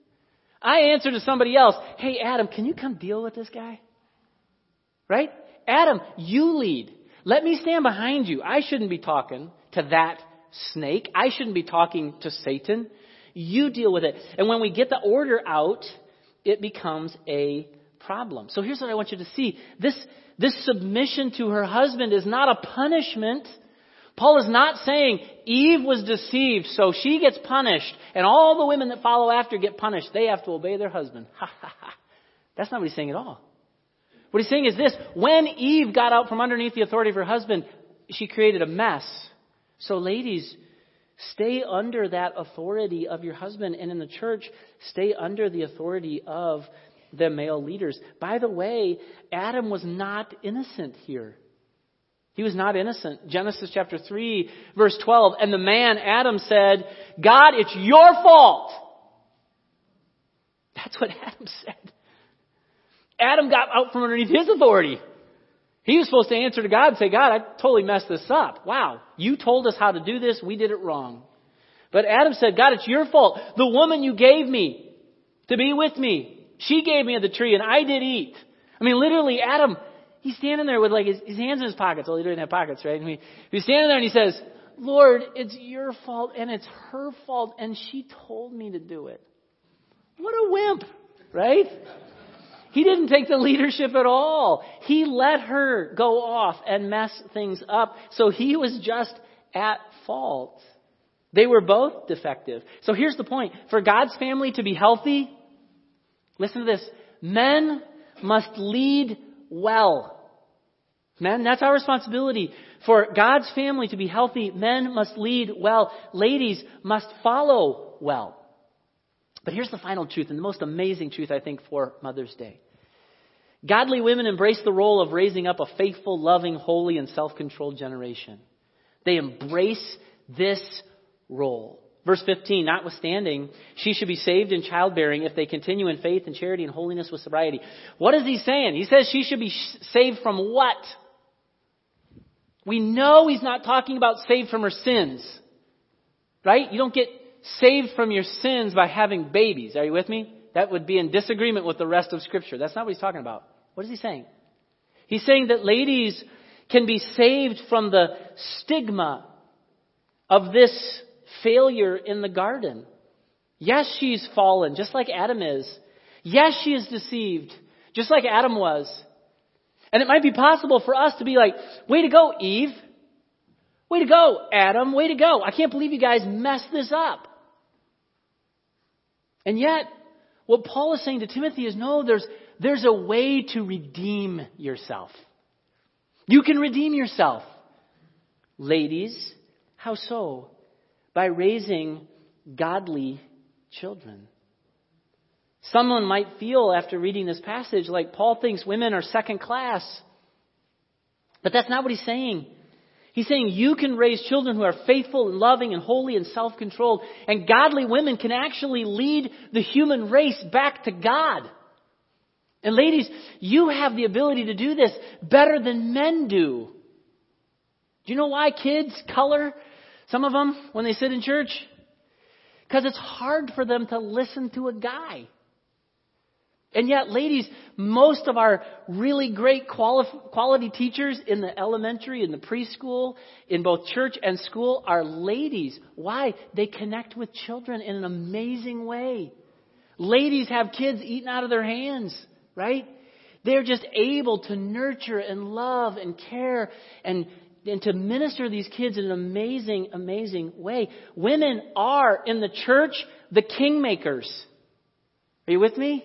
I answer to somebody else. Hey, Adam, can you come deal with this guy? Right? Adam, you lead. Let me stand behind you. I shouldn't be talking to that snake. I shouldn't be talking to Satan. You deal with it. And when we get the order out, it becomes a problem. So here's what I want you to see. This submission to her husband is not a punishment. Paul is not saying Eve was deceived, so she gets punished, and all the women that follow after get punished. They have to obey their husband. Ha, ha, ha. That's not what he's saying at all. What he's saying is this. When Eve got out from underneath the authority of her husband, she created a mess. So ladies, stay under that authority of your husband. And in the church, stay under the authority of the male leaders. By the way, Adam was not innocent here. He was not innocent. Genesis chapter 3, verse 12. And the man, Adam, said, God, it's your fault. That's what Adam said. Adam got out from underneath his authority. He was supposed to answer to God and say, God, I totally messed this up. Wow, you told us how to do this. We did it wrong. But Adam said, God, it's your fault. The woman you gave me to be with me, she gave me of the tree and I did eat. I mean, literally, Adam, he's standing there with like his hands in his pockets. Well, he didn't have pockets, right? And he's standing there and he says, Lord, it's your fault and it's her fault and she told me to do it. What a wimp, right? He didn't take the leadership at all. He let her go off and mess things up. So he was just at fault. They were both defective. So here's the point. For God's family to be healthy, listen to this. Men must lead well. Men, that's our responsibility. For God's family to be healthy, men must lead well. Ladies must follow well. But here's the final truth, and the most amazing truth, I think, for Mother's Day. Godly women embrace the role of raising up a faithful, loving, holy, and self-controlled generation. They embrace this role. Verse 15, notwithstanding, she should be saved in childbearing if they continue in faith and charity and holiness with sobriety. What is he saying? He says she should be saved from what? We know he's not talking about saved from her sins. Right? You don't get saved from your sins by having babies. Are you with me? That would be in disagreement with the rest of Scripture. That's not what he's talking about. What is he saying? He's saying that ladies can be saved from the stigma of this failure in the garden. Yes, she's fallen, just like Adam is. Yes, she is deceived, just like Adam was. And it might be possible for us to be like, way to go, Eve. Way to go, Adam. Way to go. I can't believe you guys messed this up. And yet, what Paul is saying to Timothy is, no, there's a way to redeem yourself. You can redeem yourself. Ladies, how so? By raising godly children. Someone might feel after reading this passage like Paul thinks women are second class. But that's not what he's saying. He's saying you can raise children who are faithful and loving and holy and self-controlled. And godly women can actually lead the human race back to God. And ladies, you have the ability to do this better than men do. Do you know why kids color, some of them, when they sit in church? Because it's hard for them to listen to a guy. And yet, ladies, most of our really great quality teachers in the elementary, in the preschool, in both church and school are ladies. Why? They connect with children in an amazing way. Ladies have kids eaten out of their hands, right? They're just able to nurture and love and care and to minister to these kids in an amazing, amazing way. Women are, in the church, the kingmakers. Are you with me?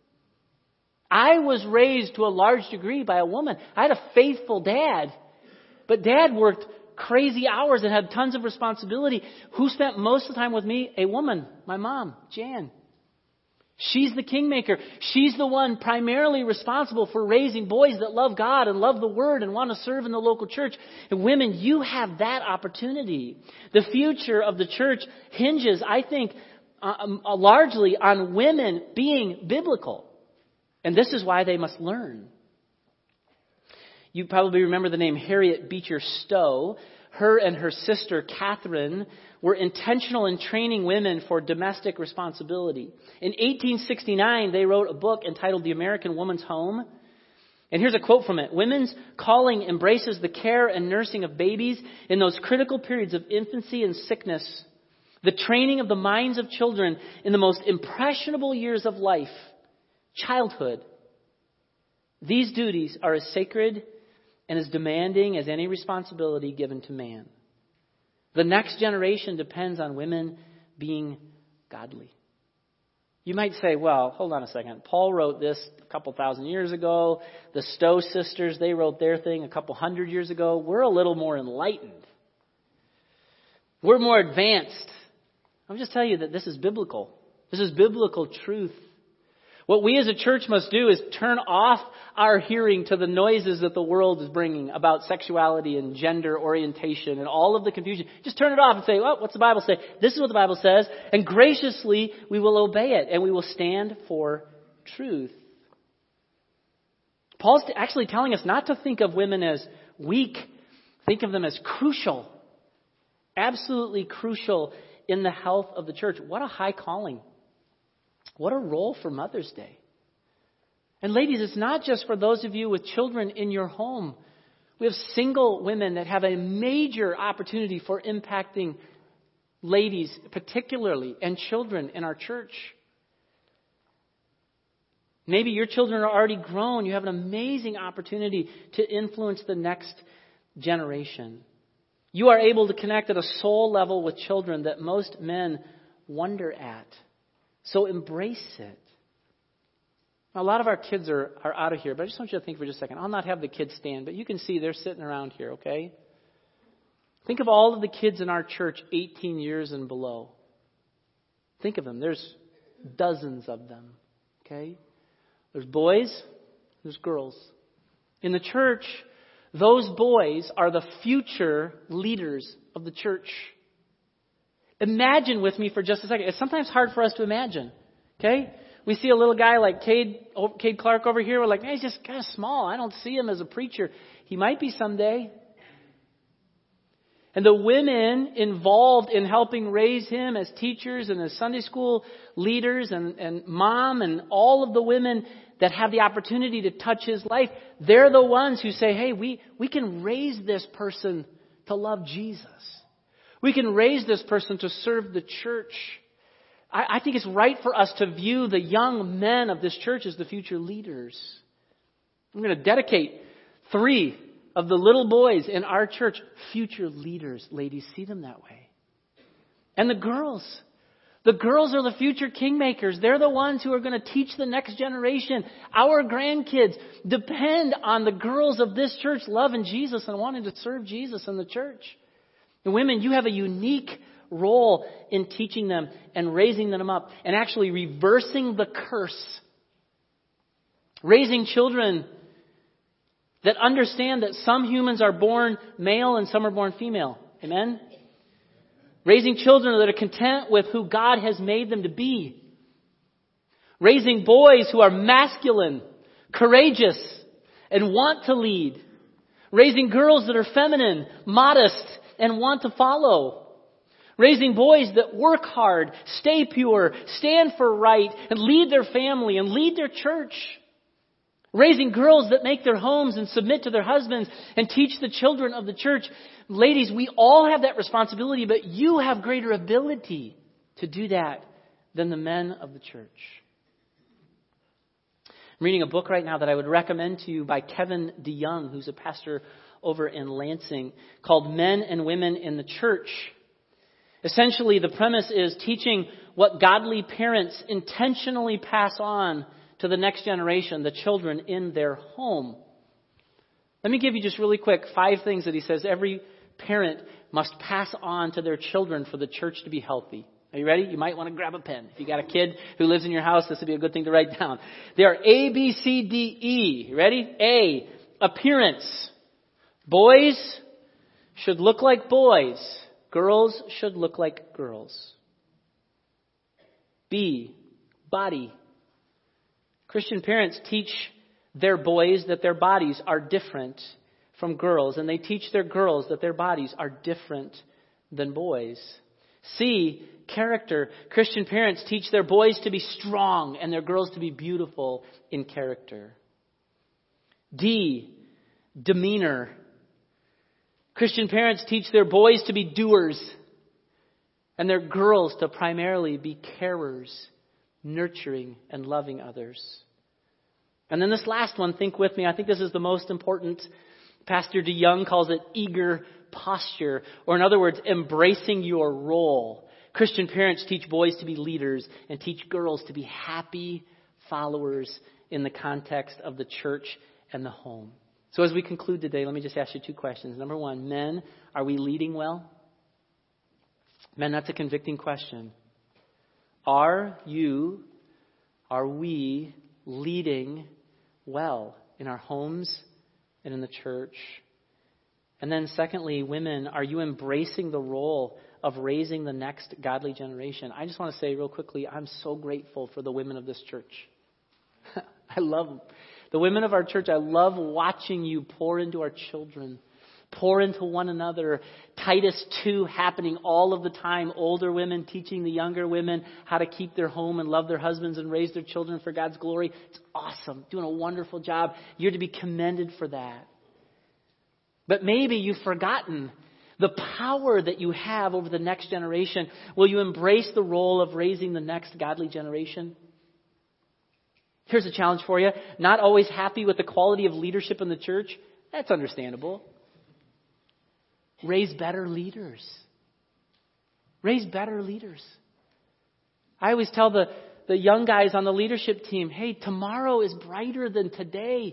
I was raised to a large degree by a woman. I had a faithful dad. But Dad worked crazy hours and had tons of responsibility. Who spent most of the time with me? A woman, my mom, Jan. She's the kingmaker. She's the one primarily responsible for raising boys that love God and love the Word and want to serve in the local church. And women, you have that opportunity. The future of the church hinges, I think, largely on women being biblical. And this is why they must learn. You probably remember the name Harriet Beecher Stowe. Her and her sister Catherine were intentional in training women for domestic responsibility. In 1869, they wrote a book entitled The American Woman's Home. And here's a quote from it. Women's calling embraces the care and nursing of babies in those critical periods of infancy and sickness, the training of the minds of children in the most impressionable years of life, childhood. These duties are as sacred and as demanding as any responsibility given to man. The next generation depends on women being godly. You might say, well, hold on a second. Paul wrote this a couple thousand years ago. The Stowe sisters, they wrote their thing a couple hundred years ago. We're a little more enlightened. We're more advanced. I'll just tell you that this is biblical. This is biblical truth. What we as a church must do is turn off our hearing to the noises that the world is bringing about sexuality and gender orientation and all of the confusion. Just turn it off and say, well, what's the Bible say? This is what the Bible says. And graciously, we will obey it and we will stand for truth. Paul's actually telling us not to think of women as weak. Think of them as crucial. Absolutely crucial in the health of the church. What a high calling. What a role for Mother's Day. And ladies, it's not just for those of you with children in your home. We have single women that have a major opportunity for impacting ladies particularly and children in our church. Maybe your children are already grown. You have an amazing opportunity to influence the next generation. You are able to connect at a soul level with children that most men wonder at. So embrace it. Now, a lot of our kids are out of here, but I just want you to think for just a second. I'll not have the kids stand, but you can see they're sitting around here, okay? Think of all of the kids in our church 18 years and below. Think of them. There's dozens of them, okay? There's boys, there's girls. In the church, Those boys are the future leaders of the church. Imagine with me for just a second. It's sometimes hard for us to imagine. Okay? We see a little guy like Cade Clark over here. We're like, hey, he's just kind of small. I don't see him as a preacher. He might be someday. And the women involved in helping raise him as teachers and as Sunday school leaders and mom and all of the women that have the opportunity to touch his life, they're the ones who say, hey, we can raise this person to love Jesus. We can raise this person to serve the church. I think it's right for us to view the young men of this church as the future leaders. I'm going to dedicate 3 of the little boys in our church, future leaders. Ladies, see them that way. And the girls. The girls are the future kingmakers. They're the ones who are going to teach the next generation. Our grandkids depend on the girls of this church loving Jesus and wanting to serve Jesus in the church. And women, you have a unique role in teaching them and raising them up and actually reversing the curse. Raising children that understand that some humans are born male and some are born female. Amen? Raising children that are content with who God has made them to be. Raising boys who are masculine, courageous, and want to lead. Raising girls that are feminine, modest, and want to follow. Raising boys that work hard, stay pure, stand for right, and lead their family and lead their church. Raising girls that make their homes and submit to their husbands and teach the children of the church. Ladies, we all have that responsibility, but you have greater ability to do that than the men of the church. I'm reading a book right now that I would recommend to you by Kevin DeYoung, who's a pastor over in Lansing, called Men and Women in the Church. Essentially, the premise is teaching what godly parents intentionally pass on to the next generation, the children in their home. Let me give you just really quick 5 things that he says every parent must pass on to their children for the church to be healthy. Are you ready? You might want to grab a pen. If you got a kid who lives in your house, this would be a good thing to write down. They are A, B, C, D, E. You ready? A, appearance. Boys should look like boys. Girls should look like girls. B, body. Christian parents teach their boys that their bodies are different from girls, and they teach their girls that their bodies are different than boys. C, character. Christian parents teach their boys to be strong and their girls to be beautiful in character. D, demeanor. Christian parents teach their boys to be doers and their girls to primarily be carers, nurturing and loving others. And then this last one, think with me, I think this is the most important. Pastor DeYoung calls it eager posture, or in other words, embracing your role. Christian parents teach boys to be leaders and teach girls to be happy followers in the context of the church and the home. So as we conclude today, let me just ask you 2 questions. Number 1, men, are we leading well? Men, that's a convicting question. Are we leading well in our homes and in the church? And then secondly, women, are you embracing the role of raising the next godly generation? I just want to say real quickly, I'm so grateful for the women of this church. I love them. The women of our church, I love watching you pour into our children, pour into one another. Titus 2 happening all of the time. Older women teaching the younger women how to keep their home and love their husbands and raise their children for God's glory. It's awesome. Doing a wonderful job. You're to be commended for that. But maybe you've forgotten the power that you have over the next generation. Will you embrace the role of raising the next godly generation? Here's a challenge for you. Not always happy with the quality of leadership in the church? That's understandable. Raise better leaders. Raise better leaders. I always tell the young guys on the leadership team, hey, tomorrow is brighter than today.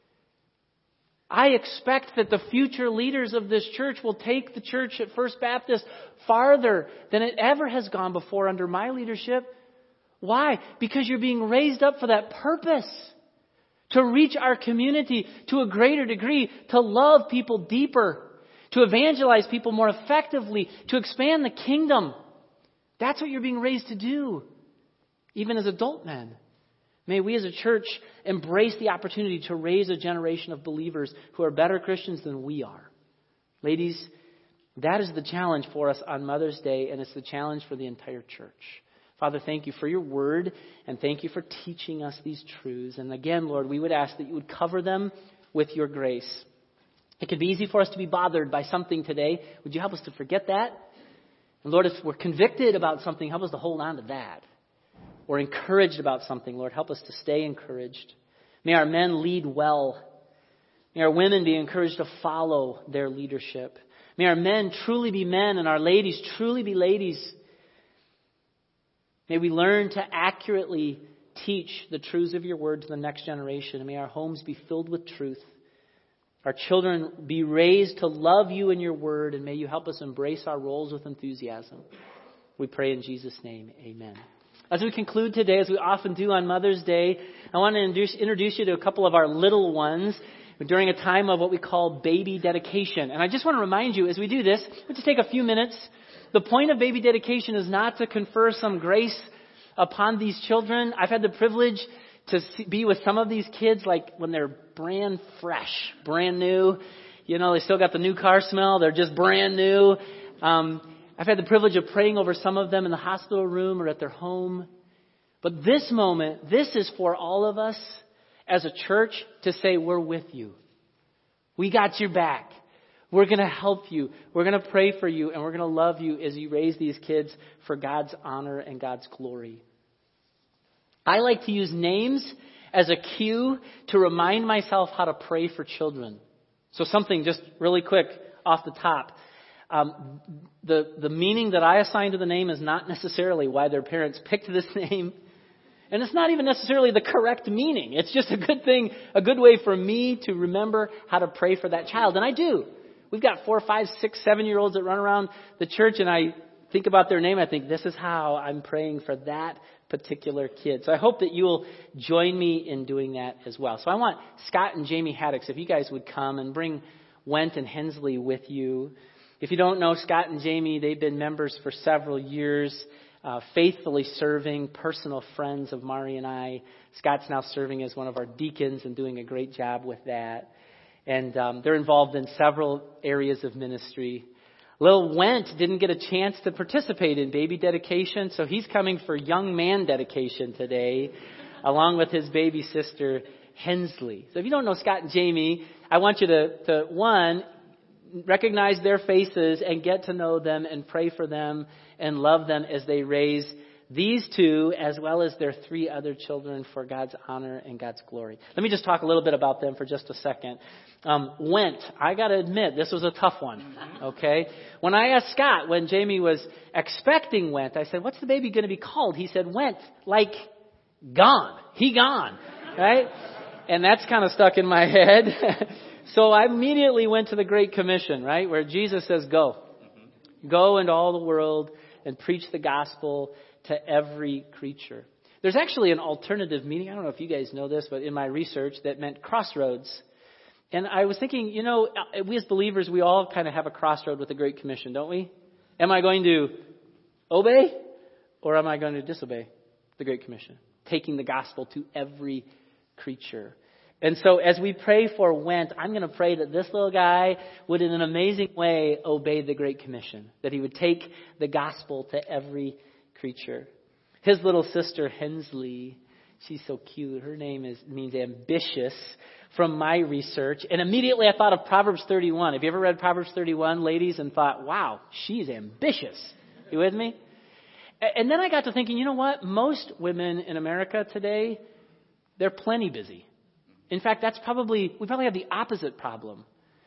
I expect that the future leaders of this church will take the church at First Baptist farther than it ever has gone before under my leadership. Why? Because you're being raised up for that purpose. to reach our community to a greater degree, to love people deeper, to evangelize people more effectively, to expand the kingdom. That's what you're being raised to do, even as adult men. May we as a church embrace the opportunity to raise a generation of believers who are better Christians than we are. Ladies, that is the challenge for us on Mother's Day, and it's the challenge for the entire church. Father, thank you for your word, and thank you for teaching us these truths. And again, Lord, we would ask that you would cover them with your grace. It could be easy for us to be bothered by something today. Would you help us to forget that? And Lord, if we're convicted about something, help us to hold on to that. Or encouraged about something, Lord, help us to stay encouraged. May our men lead well. May our women be encouraged to follow their leadership. May our men truly be men and our ladies truly be ladies. May we learn to accurately teach the truths of your word to the next generation. And may our homes be filled with truth. Our children be raised to love you and your word. And may you help us embrace our roles with enthusiasm. We pray in Jesus' name. Amen. As we conclude today, as we often do on Mother's Day, I want to introduce you to a couple of our little ones during a time of what we call baby dedication. And I just want to remind you, as we do this, let's just take a few minutes. The point of baby dedication is not to confer some grace upon these children. I've had the privilege to be with some of these kids like when they're brand fresh, brand new. You know, they still got the new car smell. They're just brand new. I've had the privilege of praying over some of them in the hospital room or at their home. But this moment, this is for all of us as a church to say, we're with you. We got your back. We're going to help you. We're going to pray for you. And we're going to love you as you raise these kids for God's honor and God's glory. I like to use names as a cue to remind myself how to pray for children. So something just really quick off the top. The meaning that I assign to the name is not necessarily why their parents picked this name. And it's not even necessarily the correct meaning. It's just a good thing, a good way for me to remember how to pray for that child. And I do. We've got 4, 5, 6, 7-year-olds that run around the church, and I think about their name. I think this is how I'm praying for that particular kid. So I hope that you will join me in doing that as well. So I want Scott and Jamie Haddix, if you guys would come and bring Went and Hensley with you. If you don't know Scott and Jamie, they've been members for several years, faithfully serving, personal friends of Mari and I. Scott's now serving as one of our deacons and doing a great job with that. And they're involved in several areas of ministry. Little Went didn't get a chance to participate in baby dedication, so he's coming for young man dedication today, along with his baby sister, Hensley. So if you don't know Scott and Jamie, I want you to one, recognize their faces and get to know them and pray for them and love them as they raise these two as well as their 3 other children for God's honor and God's glory. Let me just talk a little bit about them for just a second. Went, I got to admit, this was a tough one, okay? When I asked Scott, when Jamie was expecting Went, I said, what's the baby going to be called? He said, Went, like gone. He gone, right? And that's kind of stuck in my head. So I immediately went to the Great Commission, right, where Jesus says, go. Go into all the world and preach the gospel to every creature. There's actually an alternative meaning. I don't know if you guys know this, but in my research that meant crossroads. And I was thinking, you know, we as believers, we all kind of have a crossroad with the Great Commission, don't we? Am I going to obey or am I going to disobey the Great Commission? Taking the gospel to every creature. And so as we pray for Went, I'm going to pray that this little guy would in an amazing way obey the Great Commission. That he would take the gospel to every creature. His little sister Hensley, she's so cute. Her name means ambitious from my research. And immediately I thought of Proverbs 31. Have you ever read Proverbs 31, ladies, and thought, wow, she's ambitious. You with me? And then I got to thinking, you know what? Most women in America today, they're plenty busy. In fact, we probably have the opposite problem.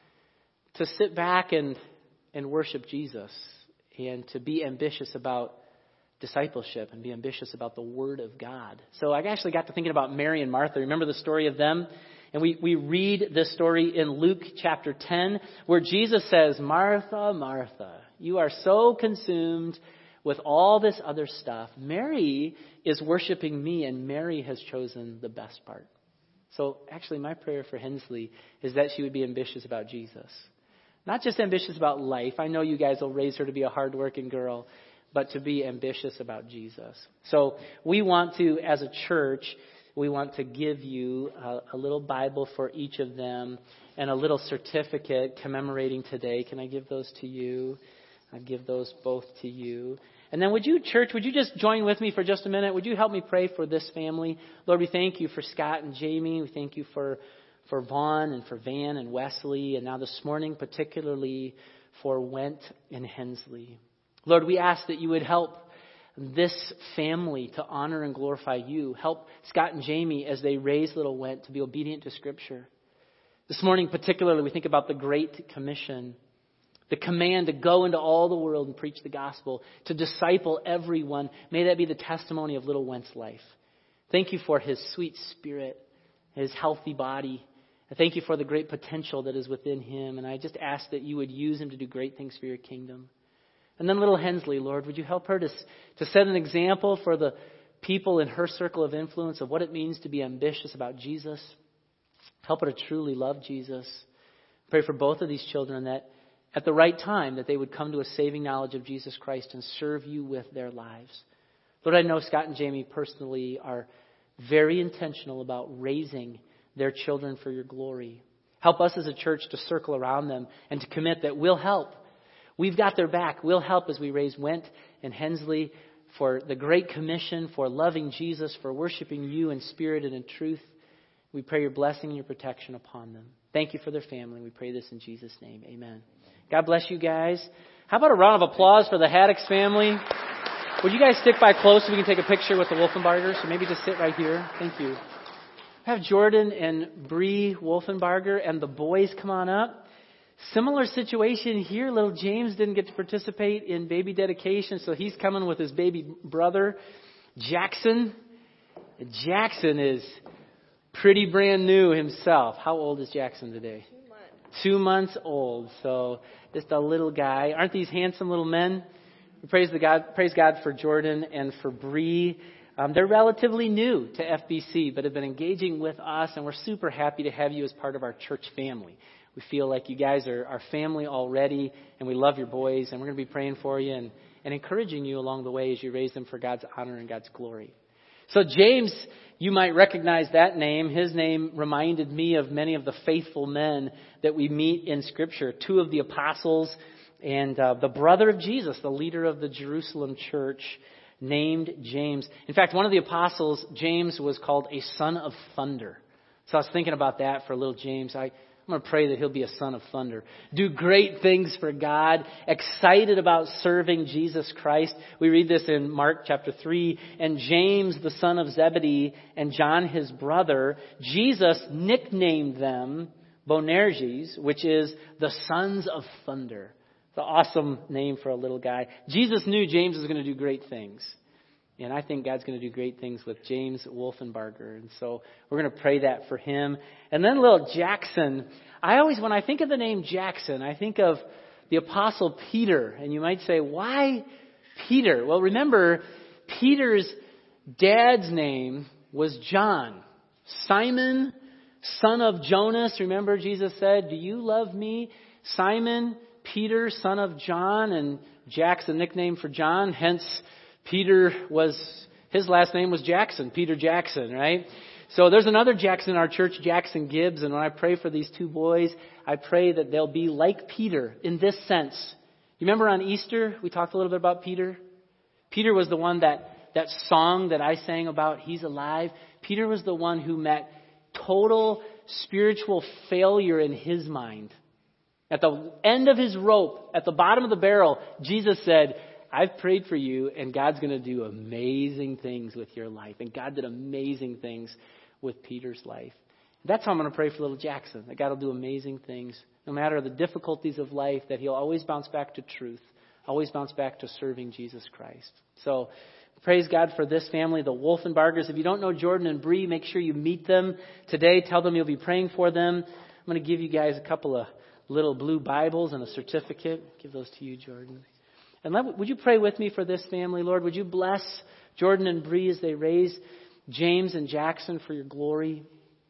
To sit back and worship Jesus and to be ambitious about discipleship and be ambitious about the Word of God. So I actually got to thinking about Mary and Martha. Remember the story of them? And we read this story in Luke chapter 10 where Jesus says, Martha, Martha, you are so consumed with all this other stuff. Mary is worshiping me and Mary has chosen the best part. So actually my prayer for Hensley is that she would be ambitious about Jesus. Not just ambitious about life. I know you guys will raise her to be a hardworking girl, but to be ambitious about Jesus. So we want to, as a church, we want to give you a little Bible for each of them and a little certificate commemorating today. Can I give those to you? I give those both to you. And then would you just join with me for just a minute? Would you help me pray for this family? Lord, we thank you for Scott and Jamie. We thank you for Vaughn and for Van and Wesley. And now this morning, particularly for Went and Hensley. Lord, we ask that you would help this family to honor and glorify you. Help Scott and Jamie as they raise little Went to be obedient to Scripture. This morning, particularly, we think about the Great Commission. The command to go into all the world and preach the gospel, to disciple everyone. May that be the testimony of little Went's life. Thank you for his sweet spirit, his healthy body. I thank you for the great potential that is within him. And I just ask that you would use him to do great things for your kingdom. And then little Hensley, Lord, would you help her to set an example for the people in her circle of influence of what it means to be ambitious about Jesus. Help her to truly love Jesus. Pray for both of these children that at the right time, that they would come to a saving knowledge of Jesus Christ and serve you with their lives. Lord, I know Scott and Jamie personally are very intentional about raising their children for your glory. Help us as a church to circle around them and to commit that we'll help. We've got their back. We'll help as we raise Went and Hensley for the Great Commission, for loving Jesus, for worshiping you in spirit and in truth. We pray your blessing and your protection upon them. Thank you for their family. We pray this in Jesus' name. Amen. God bless you guys. How about a round of applause for the Haddix family? Would you guys stick by close so we can take a picture with the Wolfenbargers? So maybe just sit right here. Thank you. Have Jordan and Bree Wolfenbarger and the boys come on up. Similar situation here. Little James didn't get to participate in baby dedication, so he's coming with his baby brother, Jackson. Jackson is pretty brand new himself. How old is Jackson today? 2 months old. So just a little guy. Aren't these handsome little men? We praise God for Jordan and for Bree. They're relatively new to FBC, but have been engaging with us, and we're super happy to have you as part of our church family. We feel like you guys are our family already, and we love your boys, and we're going to be praying for you and encouraging you along the way as you raise them for God's honor and God's glory. So James, you might recognize that name. His name reminded me of many of the faithful men that we meet in Scripture. 2 of the apostles and the brother of Jesus, the leader of the Jerusalem church, named James. In fact, one of the apostles, James, was called a son of thunder. So I was thinking about that for little James. I'm going to pray that he'll be a son of thunder. Do great things for God. Excited about serving Jesus Christ. We read this in Mark chapter 3. And James, the son of Zebedee, and John, his brother, Jesus nicknamed them Boanerges, which is the sons of thunder. It's an awesome name for a little guy. Jesus knew James was going to do great things. And I think God's going to do great things with James Wolfenbarger. And so we're going to pray that for him. And then little Jackson. When I think of the name Jackson, I think of the Apostle Peter. And you might say, why Peter? Well, remember, Peter's dad's name was John. Simon, son of Jonas. Remember, Jesus said, do you love me? Simon, Peter, son of John. And Jack's a nickname for John. Hence, his last name was Jackson, Peter Jackson, right? So there's another Jackson in our church, Jackson Gibbs, and when I pray for these 2 boys, I pray that they'll be like Peter in this sense. You remember on Easter, we talked a little bit about Peter? Peter was the one that song that I sang about, He's Alive. Peter was the one who met total spiritual failure in his mind. At the end of his rope, at the bottom of the barrel, Jesus said, I've prayed for you, and God's going to do amazing things with your life. And God did amazing things with Peter's life. That's how I'm going to pray for little Jackson, that God will do amazing things. No matter the difficulties of life, that he'll always bounce back to truth, always bounce back to serving Jesus Christ. So praise God for this family, the Wolfenbargers. If you don't know Jordan and Bree, make sure you meet them today. Tell them you'll be praying for them. I'm going to give you guys a couple of little blue Bibles and a certificate. Give those to you, Jordan. And would you pray with me for this family, Lord? Would you bless Jordan and Bree as they raise James and Jackson for your glory?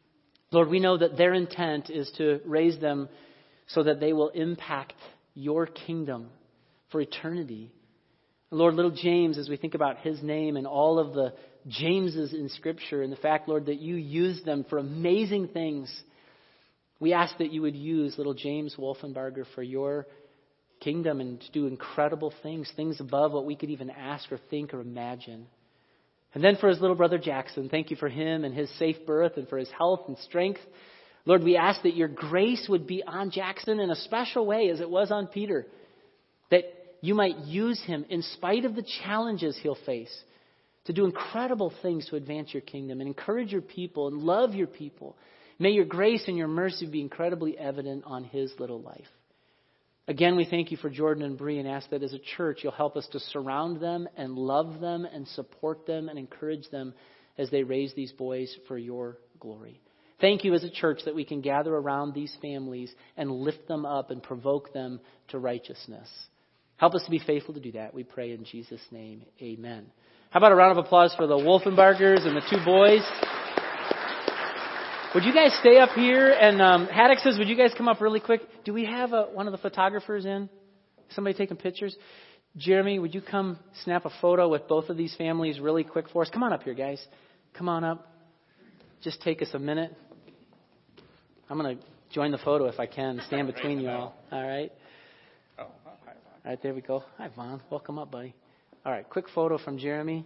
Lord, we know that their intent is to raise them so that they will impact your kingdom for eternity. Lord, little James, as we think about his name and all of the Jameses in Scripture and the fact, Lord, that you use them for amazing things, we ask that you would use little James Wolfenbarger for your kingdom and to do incredible things, things above what we could even ask or think or imagine. And then for his little brother Jackson, thank you for him and his safe birth and for his health and strength. Lord, we ask that your grace would be on Jackson in a special way as it was on Peter, that you might use him in spite of the challenges he'll face to do incredible things to advance your kingdom and encourage your people and love your people. May your grace and your mercy be incredibly evident on his little life. Again, we thank you for Jordan and Bree and ask that as a church you'll help us to surround them and love them and support them and encourage them as they raise these boys for your glory. Thank you as a church that we can gather around these families and lift them up and provoke them to righteousness. Help us to be faithful to do that. We pray in Jesus' name. Amen. How about a round of applause for the Wolfenbargers and the two boys? Would you guys stay up here? And Haddock says, would you guys come up really quick? Do we have one of the photographers in? Somebody taking pictures? Jeremy, would you come snap a photo with both of these families really quick for us? Come on up here, guys. Come on up. Just take us a minute. I'm going to join the photo if I can. Stand between you all. All right. All right, there we go. Hi, Vaughn. Welcome up, buddy. All right, quick photo from Jeremy.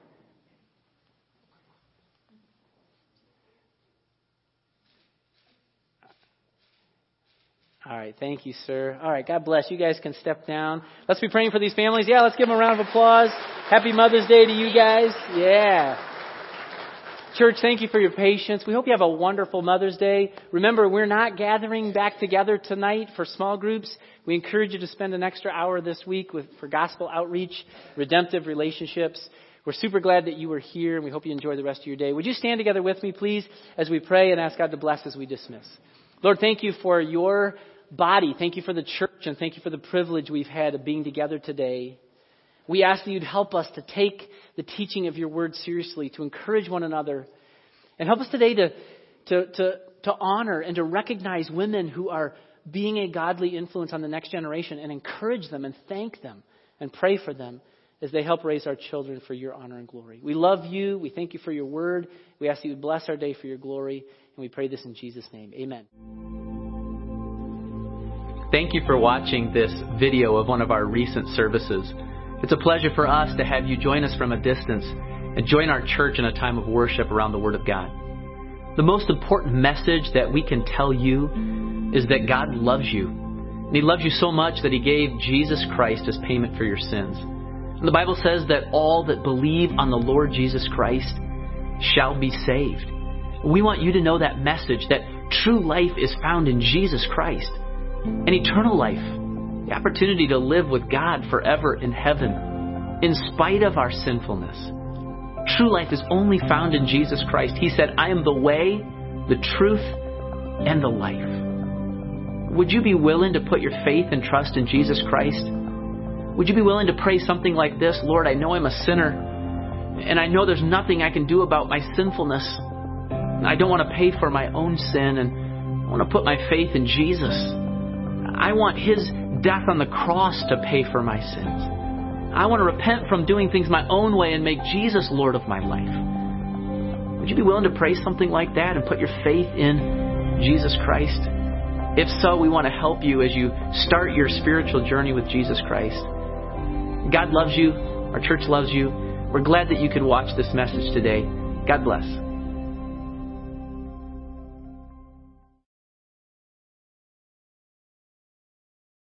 All right, thank you, sir. All right, God bless. You guys can step down. Let's be praying for these families. Yeah, let's give them a round of applause. Happy Mother's Day to you guys. Yeah. Church, thank you for your patience. We hope you have a wonderful Mother's Day. Remember, we're not gathering back together tonight for small groups. We encourage you to spend an extra hour this week for gospel outreach, redemptive relationships. We're super glad that you were here, and we hope you enjoy the rest of your day. Would you stand together with me, please, as we pray and ask God to bless as we dismiss. Lord, thank you for your body. Thank you for the church, and thank you for the privilege we've had of being together today. We ask that you'd help us to take the teaching of your word seriously, to encourage one another, and help us today to honor and to recognize women who are being a godly influence on the next generation and encourage them and thank them and pray for them as they help raise our children for your honor and glory. We love you. We thank you for your word. We ask that you would bless our day for your glory, and we pray this in Jesus' name. Amen.
Thank you for watching this video of one of our recent services. It's a pleasure for us to have you join us from a distance and join our church in a time of worship around the Word of God. The most important message that we can tell you is that God loves you. And He loves you so much that He gave Jesus Christ as payment for your sins. And the Bible says that all that believe on the Lord Jesus Christ shall be saved. We want you to know that message, that true life is found in Jesus Christ. And eternal life, the opportunity to live with God forever in heaven, in spite of our sinfulness. True life is only found in Jesus Christ. He said, I am the way, the truth, and the life. Would you be willing to put your faith and trust in Jesus Christ? Would you be willing to pray something like this? Lord, I know I'm a sinner, and I know there's nothing I can do about my sinfulness. I don't want to pay for my own sin, and I want to put my faith in Jesus. I want His death on the cross to pay for my sins. I want to repent from doing things my own way and make Jesus Lord of my life. Would you be willing to pray something like that and put your faith in Jesus Christ? If so, we want to help you as you start your spiritual journey with Jesus Christ. God loves you. Our church loves you. We're glad that you could watch this message today. God bless.